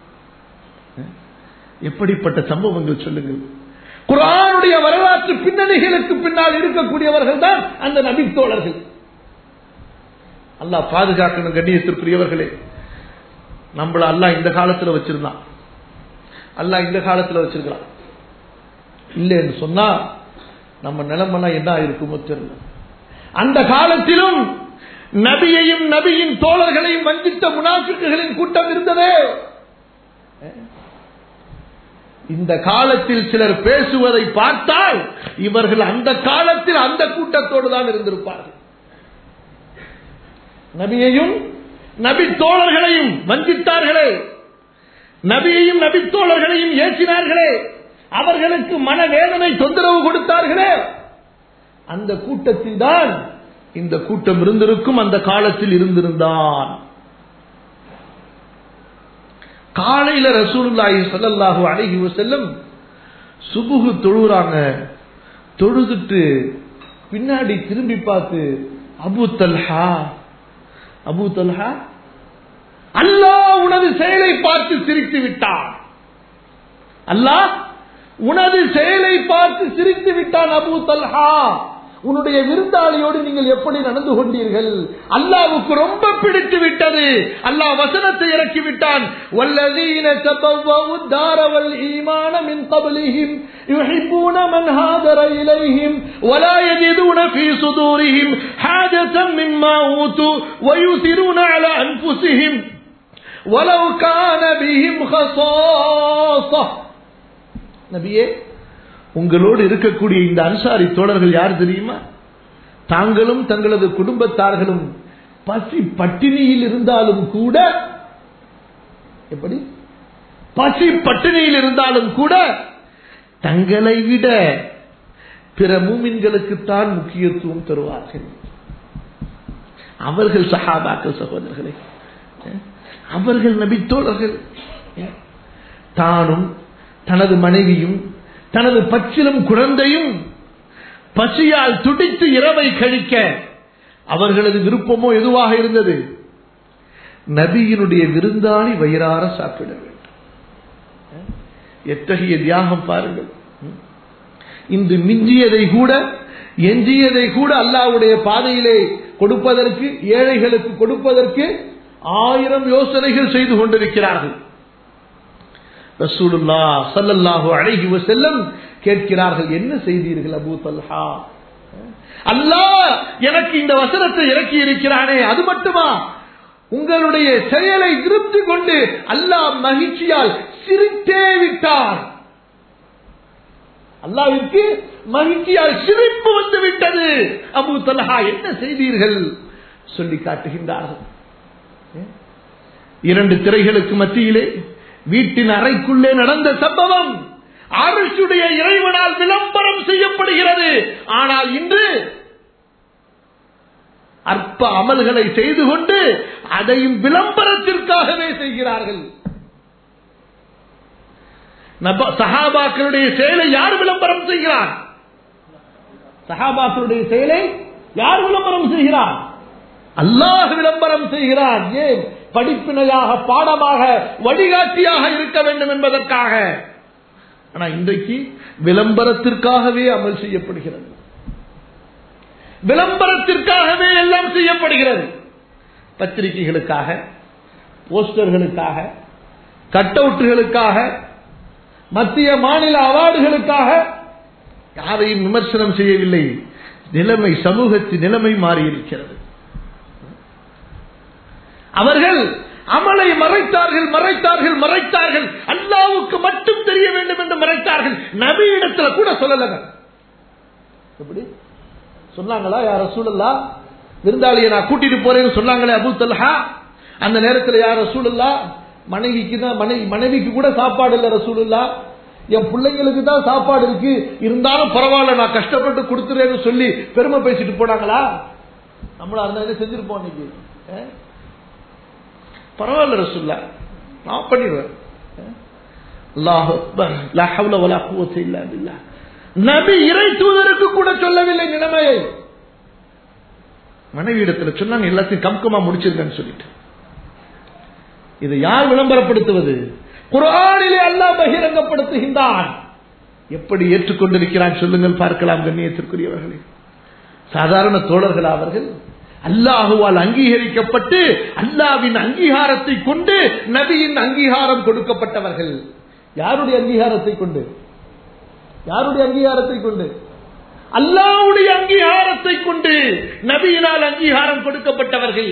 எப்படிப்பட்ட சம்பவங்கள் சொல்லுங்கள். குர்ஆனுடைய வரலாற்று பின்னணிகளுக்கு பின்னால் இருக்கக்கூடியவர்கள் தான் அந்த நபி தோழர்கள். அல்லாஹ் பாதுகாக்கணும். கண்ணியத்திற்குரியவர்களே, நம்மள அல்லாஹ் இந்த காலத்துல வச்சிருந்தான், அல்லாஹ் இந்த காலத்துல வச்சிருக்கிறான். இல்லைன்னு சொன்னா நம்ம நிலைமைலாம் என்ன இருக்குமோ தெரியல. அந்த காலத்திலும் நபியையும் நபியின் தோழர்களையும் வஞ்சித்த முனாஃபிக்குகளின் கூட்டம் இருந்ததே. இந்த காலத்தில் சிலர் பேசுவதை பார்த்தால் இவர்கள் அந்த காலத்தில் அந்த கூட்டத்தோடு தான் இருந்திருப்பார்கள். நபியையும் நபி தோழர்களையும் வஞ்சித்தார்களே, நபியையும் நபி தோழர்களையும் ஏற்றினார்களே, அவர்களுக்கு மனவேதனை தொந்தரவு கொடுத்தார்களே, அந்த கூட்டத்தில் தான் இந்த கூட்டம் இருந்திருக்கும். அந்த காலத்தில் இருந்திருந்தான். காலையில ரசூலுல்லாஹி ஸல்லல்லாஹு அலைஹி வஸல்லம் சுபுஹ் தொழுறாங்க. தொழுதுட்டு பின்னாடி திரும்பி பார்த்து, அபூ தல்ஹா, அபூ தல்ஹா, அல்லாஹ் உனது செயலை பார்த்து சிரித்து விட்டான். அல்லாஹ் உனது செயலை பார்த்து சிரித்து விட்டான். அபூ தல்ஹா, உன்னுடைய விருந்தாளியோடு நீங்கள் எப்படி நடந்து கொண்டீர்கள்? அல்லாஹ்வுக்கு ரொம்ப பிடித்து விட்டது. அல்லாஹ் வசனத்தை இறக்கி விட்டான். வல்லதீன தபவ்வஉ الدار والإيمان من قبلهم يحبون من هاجر إليهم ولا يجدون في صدورهم حاجة مما أوتوا ويؤثرون على أنفسهم ولو كان بهم خصاصة. நபியே, உங்களோடு இருக்கக்கூடிய இந்த அன்சாரி தோழர்கள் யார் தெரியுமா? தாங்களும் தங்களது குடும்பத்தார்களும் பசி பட்டினியில் இருந்தாலும் கூட, எப்படி பசி பட்டினியில் இருந்தாலும் கூட தங்களை விட பிற மூமின்களுக்குத்தான் முக்கியத்துவம் தருவார்கள். அவர்கள் சஹாபாக்கள், சகோதரர்களே, அவர்கள் நபி தோழர்கள். தானும் தனது மனைவியும் தனது பச்சிலும் குழந்தையும் பசியால் துடித்து இரவை கழிக்க அவர்களது விருப்பமோ எதுவாக இருந்தது? நபியினுடைய விருந்தாளி வயிறார சாப்பிட வேண்டும். எத்தகைய தியாகம் பாருங்கள். இன்று மிஞ்சியதை கூட எஞ்சியதை கூட அல்லாஹ்வுடைய பாதையிலே கொடுப்பதற்கு, ஏழைகளுக்கு கொடுப்பதற்கு ஆயிரம் யோசனைகள் செய்து கொண்டிருக்கிறார்கள். ரசூலுல்லாஹ் ஸல்லல்லாஹு அலைஹி வஸல்லம் கேட்கிறார்கள், என்ன செய்தீர்கள் அபூ தல்ஹா? அல்லாஹ் எனக்கு இந்த வசனத்தை இறக்கி இருக்கிறானே, அது மட்டுமா, உங்களுடைய செயலை திருப்தி கொண்டு அல்லாஹ் மகிழ்ச்சியால் சிரித்தே விட்டார். அல்லாஹ்விற்கு மகிழ்ச்சியால் சிரிப்பு வந்து விட்டது. அபூ தல்ஹா என்ன செய்தீர்கள் சொல்லி காட்டுகின்றார்கள். இரண்டு திரைகளுக்கு மத்தியிலே வீட்டின் அறைக்குள்ளே நடந்த சம்பவம் அர்ஷுடைய இறைவனால் விளம்பரம் செய்யப்படுகிறது. ஆனால் இன்று அற்ப அமல்களை செய்து கொண்டு அதையும் விளம்பரத்திற்காகவே செய்கிறார்கள். சஹாபாக்களுடைய செயலை யார் விளம்பரம் செய்கிறார்? சஹாபாக்களுடைய செயலை யார் விளம்பரம் செய்கிறார்? அல்லாஹ் விளம்பரம் செய்கிறார். ஏன்? படிப்பினையாக, பாடமாக, வழிகாட்டியாக இருக்க வேண்டும் என்பதற்காக. ஆனா இன்றைக்கு விளம்பரத்திற்காகவே அமல் செய்யப்படுகிறது, விளம்பரத்திற்காகவே எல்லாம் செய்யப்படுகிறது. பத்திரிகைகளுக்காக, போஸ்டர்களுக்காக, கட் அவுட்டுகளுக்காக, மத்திய மாநில அவார்டுகளுக்காக யாரையும் விமர்சனம் செய்யவில்லை. நிலைமை, சமூகத்தின் நிலைமை மாறியிருக்கிறது. அவர்கள் அமலை மறைத்தார்கள் மறைத்தார்கள் மறைத்தார்கள் அல்லாஹ்வுக்கு மட்டும் தெரிய வேண்டும் என்று மறைத்தார்கள். நபியிடத்தில் கூட சொல்லலங்க. எப்படி சொன்னாங்களா? யா ரசூலுல்லாஹ், விருந்தாளியை நான் கூட்டிட்டு போறேன்னு சொன்னாங்களே அபூ தல்ஹா, அந்த நேரத்தில் யா ரசூலுல்லாஹ், மனைவிக்கு தான் மனைவி மனைவிக்கு கூட சாப்பாடு இல்ல ரசூலுல்லாஹ், என் பிள்ளைங்களுக்கு தான் சாப்பாடு இருக்கு, இருந்தாலும் பரவாயில்ல நான் கஷ்டப்பட்டு கொடுத்துறேன்னு சொல்லி பெருமை பேசிட்டு போனாங்களா? நம்மளா இருந்தா என்ன செஞ்சிருப்போம் இன்னைக்கு? பரவாயில்ல ரசூலுல்லாஹ், நான் பண்ணிடுவேன். அல்லாஹு அக்பர், லா ஹவ்ல வலா குவத்த இல்லா பில்லாஹ். நபி இறை தூதருக்கு கூட சொல்லவில்லை நிலைமையை. மனைவி இடத்துல சொன்னாங்க எல்லாத்தையும் கம்கமா முடிச்சிருக்கேன்னு சொல்லிட்டு. இதை யார் விளம்பரப்படுத்துவது? குர்ஆனிலே அல்லாஹ் பகிரங்கப்படுத்துகின்றான். எப்படி ஏற்றுக்கொண்டிருக்கிறான் சொல்லுங்கள் பார்க்கலாம். கண்ணியத்திற்குரியவர்களே, சாதாரண தோழர்கள் அவர்கள் அல்லாஹுவால் அங்கீகரிக்கப்பட்டு அல்லாஹ்வின் அங்கீகாரத்தை கொண்டு நபியின் அங்கீகாரம் கொடுக்கப்பட்டவர்கள். யாருடைய அங்கீகாரத்தை கொண்டு? யாருடைய அங்கீகாரத்தை கொண்டு? அல்லாஹ்வுடைய அங்கீகாரத்தை கொண்டு நபியினால் அங்கீகாரம் கொடுக்கப்பட்டவர்கள்.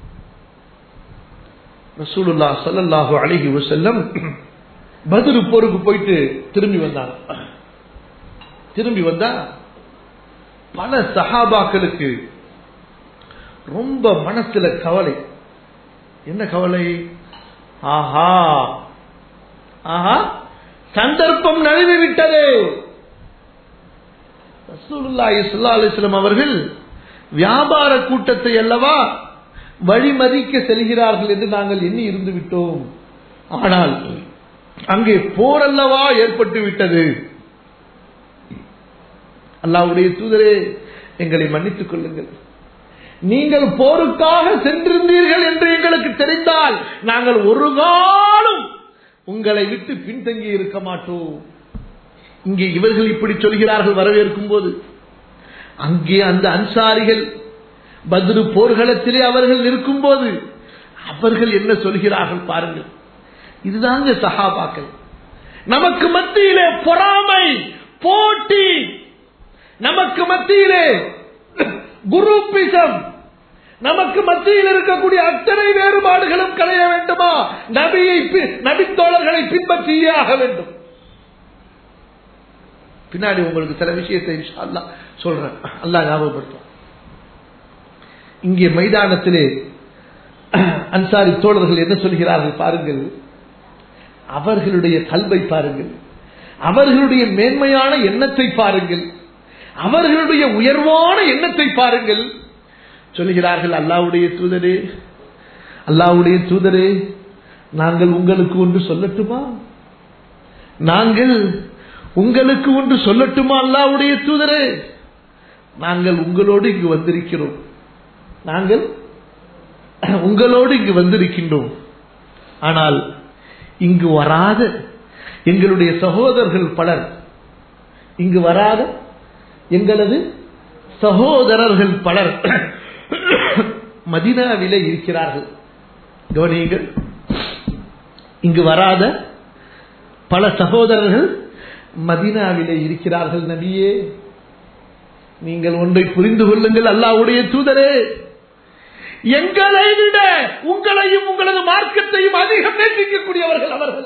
ரசூலுல்லாஹ் ஸல்லல்லாஹு அலைஹி வஸல்லம் பத்ர் போருக்கு போயிட்டு திரும்பி வந்தாங்க. திரும்பி வந்தா பல சஹாபாக்களுக்கு ரொம்ப மனசுல கவலை. என்ன கவலை? ஆஹா ஆஹா சந்தர்ப்பம் நழுவி விட்டது. ரசூலுல்லாஹி ஸல்லல்லாஹு அலைஹி வஸல்லம் அவர்கள் வியாபார கூட்டத்தை அல்லவா வழிமதிக்க செல்கிறார்கள் என்று நாங்கள் எண்ணி இருந்து விட்டோம். ஆனால் அங்கே போர் அல்லவா ஏற்பட்டு விட்டது. அல்லாஹ்வுடைய தூதரே, எங்களை மன்னித்துக் கொள்ளுங்கள். நீங்கள் போருக்காக சென்றிருந்தீர்கள் என்று எங்களுக்கு தெரிந்தால் நாங்கள் ஒரு காலம் உங்களை விட்டு பின்தங்கி இருக்க மாட்டோம். இங்கே இவர்கள் இப்படி சொல்கிறார்கள் வரவேற்கும் போது. அங்கே அந்த அன்சாரிகள் பத்ரு போர்களத்திலே அவர்கள் இருக்கும் போது அவர்கள் என்ன சொல்கிறார்கள் பாருங்கள். இதுதாங்க சஹாபாக்கள். நமக்கு மத்தியிலே பொறாமை, போட்டி, நமக்கு மத்தியிலே குரூப்பிசம், நமக்கு மத்தியில் இருக்கக்கூடிய அத்தனை வேறுபாடுகளும் களைய வேண்டுமா? நபியை, நபித்தோழர்களை பின்பற்றியே ஆக வேண்டும். பின்னாடி உங்களுக்கு சில விஷயத்தை அல்லாஹ் சொல்றேன், அல்லாஹ் ஞாபகப்படுத்தும். இங்கே மைதானத்திலே அன்சாரி தோழர்கள் என்ன சொல்கிறார்கள் பாருங்கள். அவர்களுடைய கல்வை பாருங்கள், அவர்களுடைய மேன்மையான எண்ணத்தை பாருங்கள், அவர்களுடைய உயர்வான எண்ணத்தை பாருங்கள். சொல்கிறார்கள், அல்லாஹ்வுடைய தூதரே, அல்லாஹ்வுடைய தூதரே, நாங்கள் உங்களுக்கு ஒன்று சொல்லட்டுமா? நாங்கள் உங்களுக்கு ஒன்று சொல்லட்டுமா? அல்லாஹ்வுடைய தூதரே, நாங்கள் உங்களோடு இங்கு வந்திருக்கிறோம், நாங்கள் உங்களோடு இங்கு வந்திருக்கின்றோம். ஆனால் இங்கு வராத எங்களுடைய சகோதரர்கள் பலர், இங்கு வராத எங்களது சகோதரர்கள் பலர் மதீனாவிலே இருக்கிறார்கள். கவனியுங்கள், இங்கு வராத பல சகோதரர்கள் மதீனாவிலே இருக்கிறார்கள். நபியே, நீங்கள் ஒன்றை புரிந்து கொள்ளுங்கள், அல்லாஹ்வுடைய தூதரே, எங்களை விட உங்களையும் உங்களது மார்க்கத்தையும் அதிகம் நேசிக்கக்கூடியவர்கள் அவர்கள்.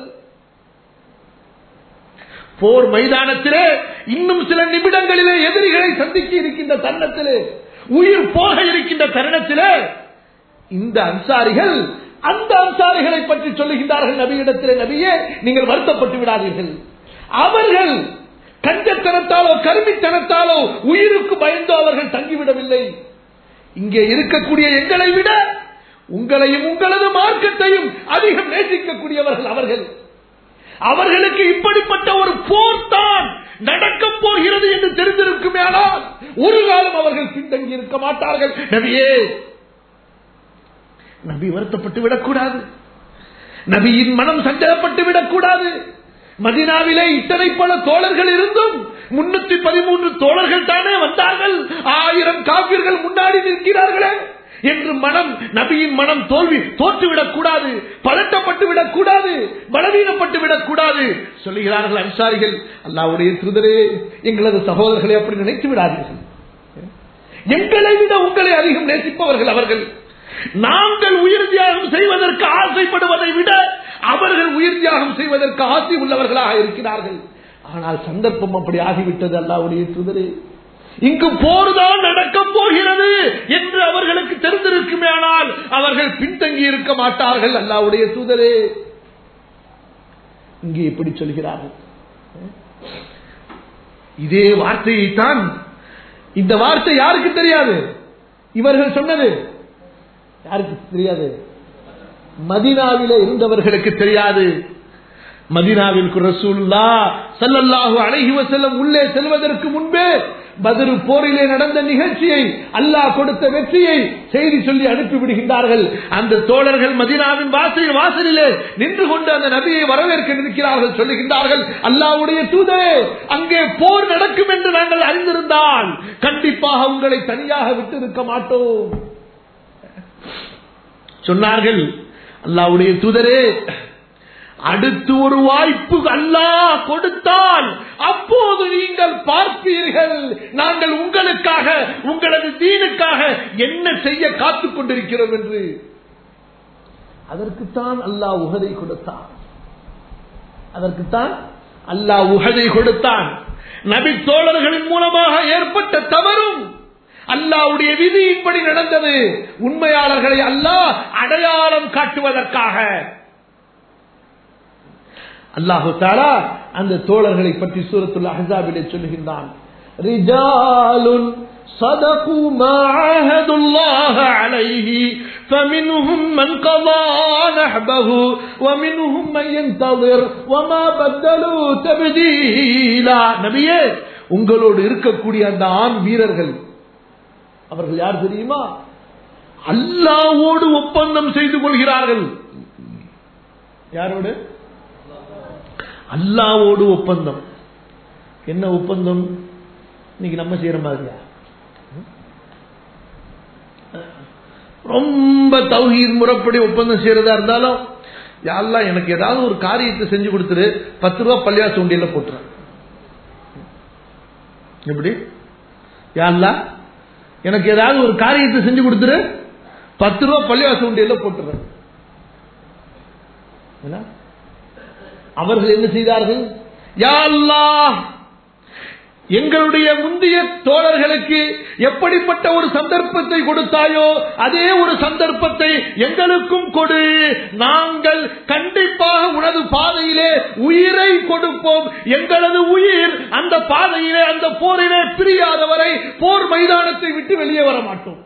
போர் மைதானத்திலே இன்னும் சில நிமிடங்களிலே எதிரிகளை சந்திக்க இருக்கின்ற தருணத்திலே, உயிர் போக இருக்கின்ற தருணத்திலே இந்த அன்சாரிகள் அந்த அன்சாரிகளை பற்றி சொல்லுகின்றார்கள் நபியிடத்திலே, நபியே நீங்கள் வருத்தப்பட்டு விடாதீர்கள், அவர்கள் கஞ்சத்தனத்தாலோ கருமித்தனத்தாலோ உயிருக்கு பயந்தோ அவர்கள் தங்கிவிடவில்லை. இங்கே இருக்கக்கூடிய எங்களை விட உங்களையும் உங்களது மார்க்கத்தையும் அதிகம் நேசிக்கக்கூடியவர்கள் அவர்கள். அவர்களுக்கு இப்படிப்பட்ட ஒரு போர் தான் நடக்கப் போகிறது என்று தெரிந்திருக்குமே, ஆனால் ஒரு காலம் அவர்கள் பின்தங்கி இருக்க மாட்டார்கள். நபியே, நபி வருத்தப்பட்டு விடக்கூடாது, நபியின் மனம் சஞ்சலப்பட்டு விடக்கூடாது. மதீனாவிலே இத்தனை பல தோழர்கள் இருந்தும் முன்னூத்தி பதிமூன்று தோழர்கள் தானே வந்தார்கள், ஆயிரம் காபிர்கள் முன்னாடி நிற்கிறார்களே என்று மனம், நபியின் மனம் தோல்வி தோற்றுவிடக் கூடாது, பதட்டப்பட்டு விடக்கூடாது, பலவீனப்பட்டு விடக்கூடாது. சொல்லுகிறார்கள் அன்சாரிகள், அல்லாஹ்வுடைய தூதரே, எங்களது சகோதரர்களை அப்படி நினைத்து விடாதீர்கள், எங்களை விட உங்களை அதிகம் நேசிப்பவர்கள் அவர்கள். நாங்கள் உயிர் தியாகம் செய்வதற்கு ஆசைப்படுவதை விட அவர்கள் உயிர் தியாகம் செய்வதற்கு ஆசை உள்ளவர்களாக இருக்கிறார்கள். ஆனால் சந்தர்ப்பம் அப்படி ஆகிவிட்டது. அல்லாஹ்வுடைய தூதரே, இங்கு போர்தான் நடக்கப் போகிறது என்று அவர்களுக்கு தெரிந்திருக்குமே, ஆனால் அவர்கள் பின்தங்கி இருக்க மாட்டார்கள். அல்லாஹ்வுடைய தூதரே, இங்கே இப்படி சொல்கிறார்கள். இதே வார்த்தையை தான், இந்த வார்த்தை யாருக்கு தெரியாது? இவர்கள் சொன்னது யாருக்கு தெரியாது? மதீனாவிலே இருந்தவர்களுக்கு தெரியாது. மதீனாவிற்கு ரசூலுல்லாஹ் ஸல்லல்லாஹு அலைஹி வஸல்லம் உள்ளே செல்வதற்கு முன்பே பத்ர் போரிலே நடந்த நிகழ்ச்சியை, அல்லாஹ் கொடுத்த வெற்றியை செய்தி சொல்லி அனுப்பிவிடுகின்றார்கள். அந்த தோழர்கள் மதீனாவின் வாசல் வாசலிலே நின்று கொண்டு அந்த நபியை வரவேற்க நிற்கிறார்கள். சொல்லுகின்றார்கள், அல்லாஹ்வுடைய தூதரே, அங்கே போர் நடக்கும் என்று நாங்கள் அறிந்திருந்தால் கண்டிப்பாக உங்களை தனியாக விட்டு இருக்க மாட்டோம். சொன்னார்கள், அல்லாஹ்வுடைய தூதரே, அடுத்து ஒரு வாய்ப்பு அல்லாஹ் கொடுத்தால் அப்போது நீங்கள் பார்ப்பீர்கள் நாங்கள் உங்களுக்காக, உங்களது தீனுக்காக என்ன செய்ய காத்துக் கொண்டிருக்கிறோம் என்று. அதற்குத்தான் அல்லாஹ் உஹதை கொடுத்தான். அதற்குத்தான் அல்லாஹ் உஹதை கொடுத்தான். நபி தோழர்களின் மூலமாக ஏற்பட்ட தவறும் அல்லாஹ்வுடைய விதியின்படி நடந்தது. உண்மையாளர்களை அல்லாஹ் அடையாளம் காட்டுவதற்காக. அல்லாஹு தஆலா அந்த தோழர்களை பற்றி சூரத்துல் அஹ்ஸாபிலே சொல்லுகின்றான், ரிஜாலுன் صدقوا ما عاهدوا الله عليه فمنهم من قضى نحبه ومنهم من ينتظر وما بدلوا تبديلا. நபியே, உங்களோடு இருக்கக்கூடிய அந்த ஆண் வீரர்கள் அவர்கள் யார் தெரியுமா? அல்லாஹ்வோடு ஒப்பந்தம் செய்து கொள்கிறார்கள். யாரோடு? அல்லாஹ்வோடு ஒப்பந்தம். என்ன ஒப்பந்தம்? இன்னைக்கு நம்ம செய்யற மாதிரியா? ரொம்ப தௌஹீத் முறைப்படி ஒப்பந்தம் செய்யறதா இருந்தாலும், யா அல்லாஹ் எனக்கு ஏதாவது ஒரு காரியத்தை செஞ்சு கொடுத்துரு, பத்து ரூபா பள்ளியாசு உண்டியல்ல போட்டுறேன். எப்படி? யா அல்லாஹ் எனக்கு ஏதாவது ஒரு காரியத்தை செஞ்சு கொடுத்துரு, பத்து ரூபா பள்ளிவாச உண்டியல்ல போட்டுறேன். அவர்கள் என்ன செய்தார்கள்? யா அல்லாஹ், எங்களுடைய முந்தைய தோழர்களுக்கு எப்படிப்பட்ட ஒரு சந்தர்ப்பத்தை கொடுத்தாயோ அதே ஒரு சந்தர்ப்பத்தை எங்களுக்கும் கொடு. நாங்கள் கண்டிப்பாக உனது பாதையிலே உயிரை கொடுப்போம். எங்களது உயிர் அந்த பாதையிலே, அந்த போரிலே பிரியாதவரை போர் மைதானத்தை விட்டு வெளியே வர மாட்டோம்.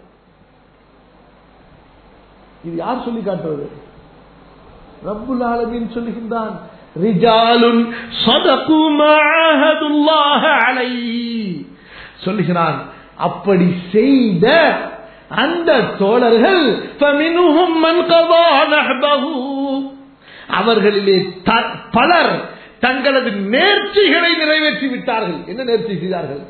இது யார் சொல்லி காட்டுவது? ரப்புல் ஆலமீன் சொல்லுகின்றான், ரிஜாலுன் ஸதகு மா ஆஹதுல்லாஹ அலைஹி. சொல்லுகிறான், அப்படி செய்த அந்த தோழர்கள் ஃபமின்ஹும் மன் கதா நஹ்பஹு, அவர்களிலே பலர் தங்களது நேர்ச்சிகளை நிறைவேற்றி விட்டார்கள். என்ன நேர்ச்சி செய்தார்கள்?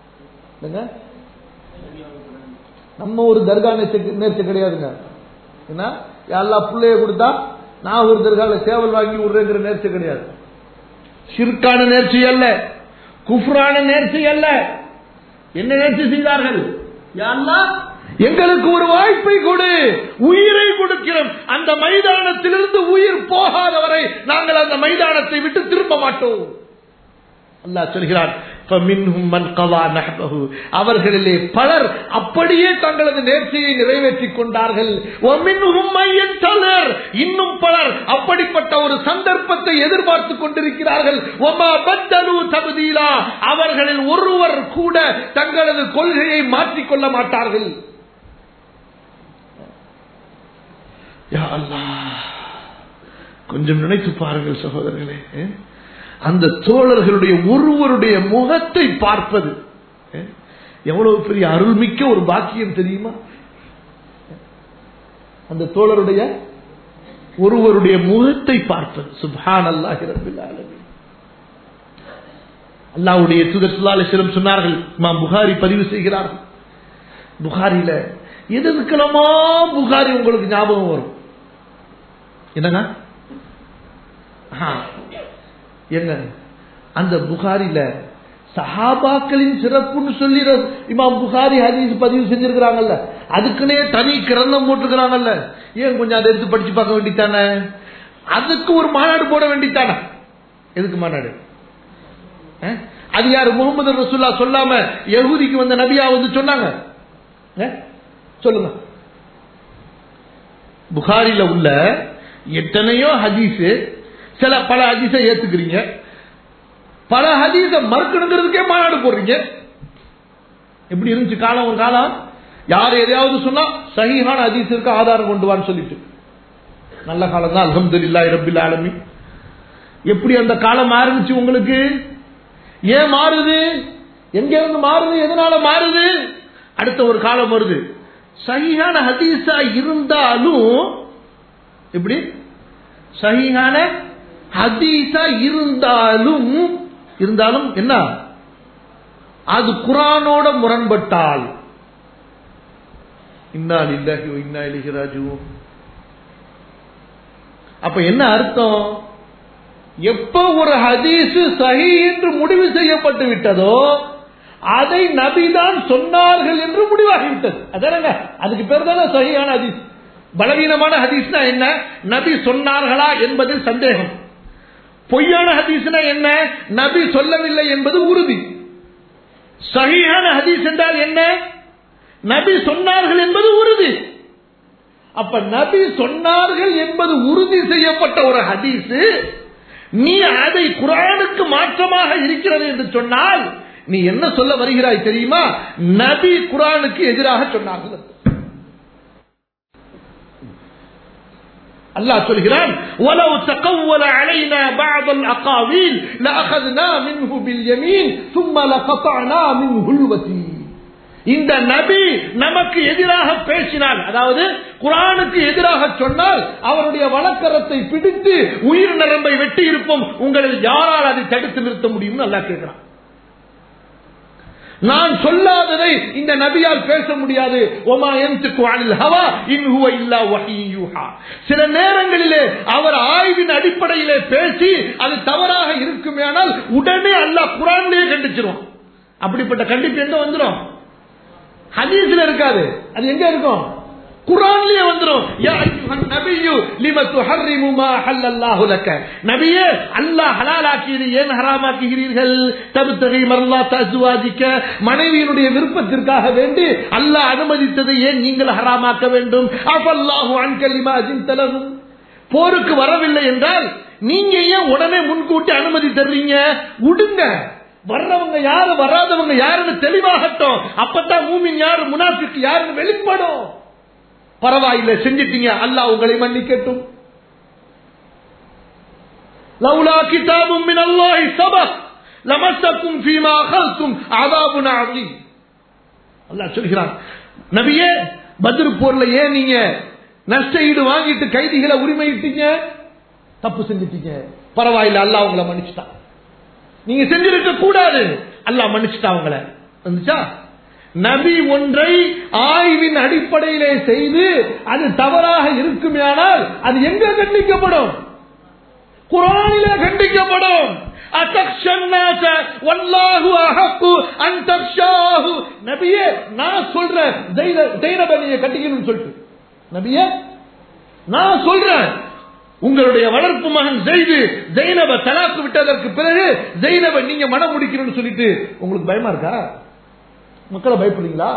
நம்ம ஒரு தர்கா நேர்ச்சி கிடையாதுங்க. என்ன, எல்லா பிள்ளைய கொடுத்தா நான் ஒரு தர்கால சேவல் வாங்கி விடுறேங்கிற நேர்ச்சி கிடையாது. ஷிர்கான நேர்ச்சி அல்ல, குஃப்ரான நேர்ச்சி அல்ல. என்ன நேர்ச்சி செய்தார்கள்? யா அல்லாஹ், எங்களுக்கு ஒரு வாய்ப்பை கொடு, உயிரை கொடுக்கிறோம், அந்த மைதானத்திலிருந்து உயிர் போகாதவரை நாங்கள் அந்த மைதானத்தை விட்டு திரும்ப மாட்டோம். அல்லாஹ் சொல்கிறான், அவர்களிலே பலர் அப்படியே தங்களது நேர்ச்சியை நிறைவேற்றிக் கொண்டார்கள். இன்னும் பலர் அப்படிப்பட்ட ஒரு சந்தர்ப்பத்தை எதிர்பார்த்துக் கொண்டிருக்கிறார்கள். அவர்களில் ஒருவர் கூட தங்களது கொள்கையை மாற்றிக்கொள்ள மாட்டார்கள். யா அல்லாஹ், கொஞ்சம் நினைத்து பாருங்கள் சகோதரர்களே, அந்த தோழர்களுடைய ஒருவருடைய முகத்தை பார்ப்பது எவ்வளவு பெரிய அருள்மிக்க ஒரு பாக்கியம் தெரியுமா? அந்த தோழருடைய ஒருவருடைய முகத்தை பார்ப்பது. சுப்ஹானல்லாஹி ரப்பில் ஆலமீன். அல்லாஹ்வுடைய தூதர் ஸல்லல்லாஹு அலைஹி வஸல்லம் சொன்னார்கள், இமாம் புகாரி பதிவு செய்கிறார்கள், புகாரில எதுக்கலமா புகாரி உங்களுக்கு ஞாபகம் வரும்? என்னங்க என்ன அந்த புகாரில சஹாபாக்களின் சிறப்புன்னு சொல்லி இமாம் புகாரி ஹதீஸ் பதிவு செஞ்சிருக்கிறாங்கல்ல, அதுக்குன்னே தனி கிரந்தம் போட்டிருக்கிறாங்கல்ல, ஏன் கொஞ்சம் அதை எடுத்து படிச்சு பார்க்க வேண்டித்தானே? அதுக்கு ஒரு மாநாடு போட வேண்டித்தானே? எதுக்கு மாநாடு? அது யாரு? முகமது ரசூல்லா சொல்லாம யஹூதிக்கு வந்த நபியா வந்து சொன்னாங்க? சொல்லுங்க. புகாரில உள்ள எத்தனையோ ஹதீஸ், சில பல ஹதீஸை ஏத்துக்கிறீங்க, பல ஹதீஸ மறுக்கணுங்கிறதுக்கே மாநாடு போடுறீங்க. எப்படி இருந்துச்சு காலம்? ஒரு காலம் யார் எதையாவது சொன்னா சஹீஹான ஹதீஸ் இருக்க ஆதாரம் கொண்டு வான்னு சொல்லிட்டு நல்ல காலம் தான், அல்ஹம்துலில்லாஹி ரப்பில் ஆலமீன். எப்படி அந்த காலம் மாறுச்சு உங்களுக்கு? ஏன் மாறுது? எங்க இருந்து மாறுது? எதனால மாறுது? அடுத்த ஒரு காலம் வருது, சஹீஹான ஹதீஸா இருந்தாலும், எப்படி சஹீஹான ஹதீஸா இருந்தாலும் இருந்தாலும் என்ன, அது குர்ஆனோட முரண்பட்டால் இன்னா லில்லாஹி வ இன்னா இலைஹி ராஜிஊன். அப்ப என்ன அர்த்தம்? எப்ப ஒரு ஹதீஸ் சஹீஹ் என்று முடிவு செய்யப்பட்டு விட்டதோ அதை நபிதான் சொன்னார்கள் என்று முடிவாகிவிட்டது. அதானங்க, அதுக்கு பேர் தானே சஹீஹான ஹதீஸ். பலவீனமான ஹதீஸ்னா என்ன? நபி சொன்னார்களா என்பதில் சந்தேகம். பொய்யான ஹதீஸ்னா என்ன? நபி சொல்லவில்லை என்பது உறுதி. சஹீஹான ஹதீஸ் என்றால் என்ன? நபி சொன்னார்கள் என்பது உறுதி. அப்ப நபி சொன்னார்கள் என்பது உறுதி செய்யப்பட்ட ஒரு ஹதீஸ், நீ அதை குர்ஆனுக்கு மாற்றமாக இருக்கிறது என்று சொன்னால் நீ என்ன சொல்ல வருகிறாய் தெரியுமா? நபி குர்ஆனுக்கு எதிராக சொன்னார்கள். அல்லாஹ் சொல்கிறான், وَلَوْ تَقَوَّلَ عَلَيْنَا بَعْضَ الْأَقَاوِيلِ لَأَخَذْنَا مِنْهُ بِالْيَمِينِ ثُمَّ لَقَطَعْنَا مِنْهُ الْوَتِينَ. இந்த நபி நமக்கு எதிராக பேசினால், அதாவது குர்ஆனுக்கு எதிராக சொன்னால் அவருடைய வலக்கரத்தை பிடித்து உயிர் நரம்பை வெட்டி இருப்போம், உங்களில் யாரால் அதை தடுத்து நிறுத்த முடியும்னு அல்லாஹ் கேட்கிறான். நான் சொல்லாததை இந்த நபியால் பேச முடியாது. ஒமா யன்திகு அனில் ஹவா இன் ஹுவ இல்லா வஹீ யூஹா. சில நேரங்களிலே அவர் ஆய்வின் அடிப்படையிலே பேசி அது தவறாக இருக்குமேயானால் உடனே அல்லாஹ் குர்ஆனிலே கண்டிச்சிரும். அப்படிப்பட்ட கண்டிப்பு எங்க வந்துரும்? ஹதீஸ்ல இருக்காது. அது எங்க இருக்கும்? குர்ஆன்லயே வந்துரும். யா அய்யுஹன் நபியு லிம துஹர்ரிமு மா ஹல்லல்லாஹு லக. நபியே, அல்லாஹ் ஹலாலாக்கியதை ஏன் ஹராமாக்குகிறீர்கள்? தப்தகி மர்லாத் அஸ்வாஜிக. மனைவியினுடைய விருப்பத்திற்காக வேண்டி அல்லாஹ் அனுமதித்ததை ஏன் நீங்கள் ஹராமாக்க வேண்டும்? அஃபல்லாஹு அன்க லிமா அஸின்த லஹும். போருக்கு வரவில்லை என்றால் நீங்க ஏன் உடனே முன்கூட்டி அனுமதி தர்றீங்க? விடுங்க, வர்றவங்க யாரு வராதவங்க யாருன்னு தெளிவாகட்டும். அப்பதான் மூமின் யாரு முனாஃபிக் யாருன்னு வெளிப்படும். பரவாயில்லை, செஞ்சிட்டீங்க, அல்லாஹ் உங்களை மன்னிக்கட்டும். லவ்லா கிதாபும் மினல்லாஹி சபக் லமஸக்கும் ஃபீமா அகல்தும் அஸாபுன் அதீம். அல்லாஹ் சொல்கிறான், நபியே, பத்ர் போர்ல ஏன் நீங்க நஷ்ட ஈடு வாங்கிட்டு கைதிகளை உரிமையிட்டீங்க? தப்பு செஞ்சிட்டீங்க, பரவாயில்லை, அல்லாஹ் உங்களை மன்னிச்சுட்டான். நீங்க செஞ்சிருக்க கூடாது, அல்லாஹ் மன்னிச்சுட்டா உங்களை. வந்துச்சா? நபி ஒன்றை ஆய்வின் அடிப்படையிலே செய்து அது தவறாக இருக்குமேயானால் அது எங்க கண்டிக்கப்படும்? குர்ஆனிலே கண்டிக்கப்படும். அத்தக்ஷன்னாஸ வல்லாஹு அஹக்கு அன் தக்ஷாஹு. நபியே நான் சொல்றேன் ஸைனப நீங்க கட்டிக்கணும்னு சொல்லிட்டு, நபியே நான் சொல்றேன் உங்களுடைய வளர்ப்பு மகன் ஸைது ஸைனப தலாக் விட்டதற்கு பிறகு ஸைனப நீங்க மனம் முடிக்கணும்னு சொல்லிட்டு உங்களுக்கு பயமா இருக்கா? மக்களை பயப்படுறீங்களா?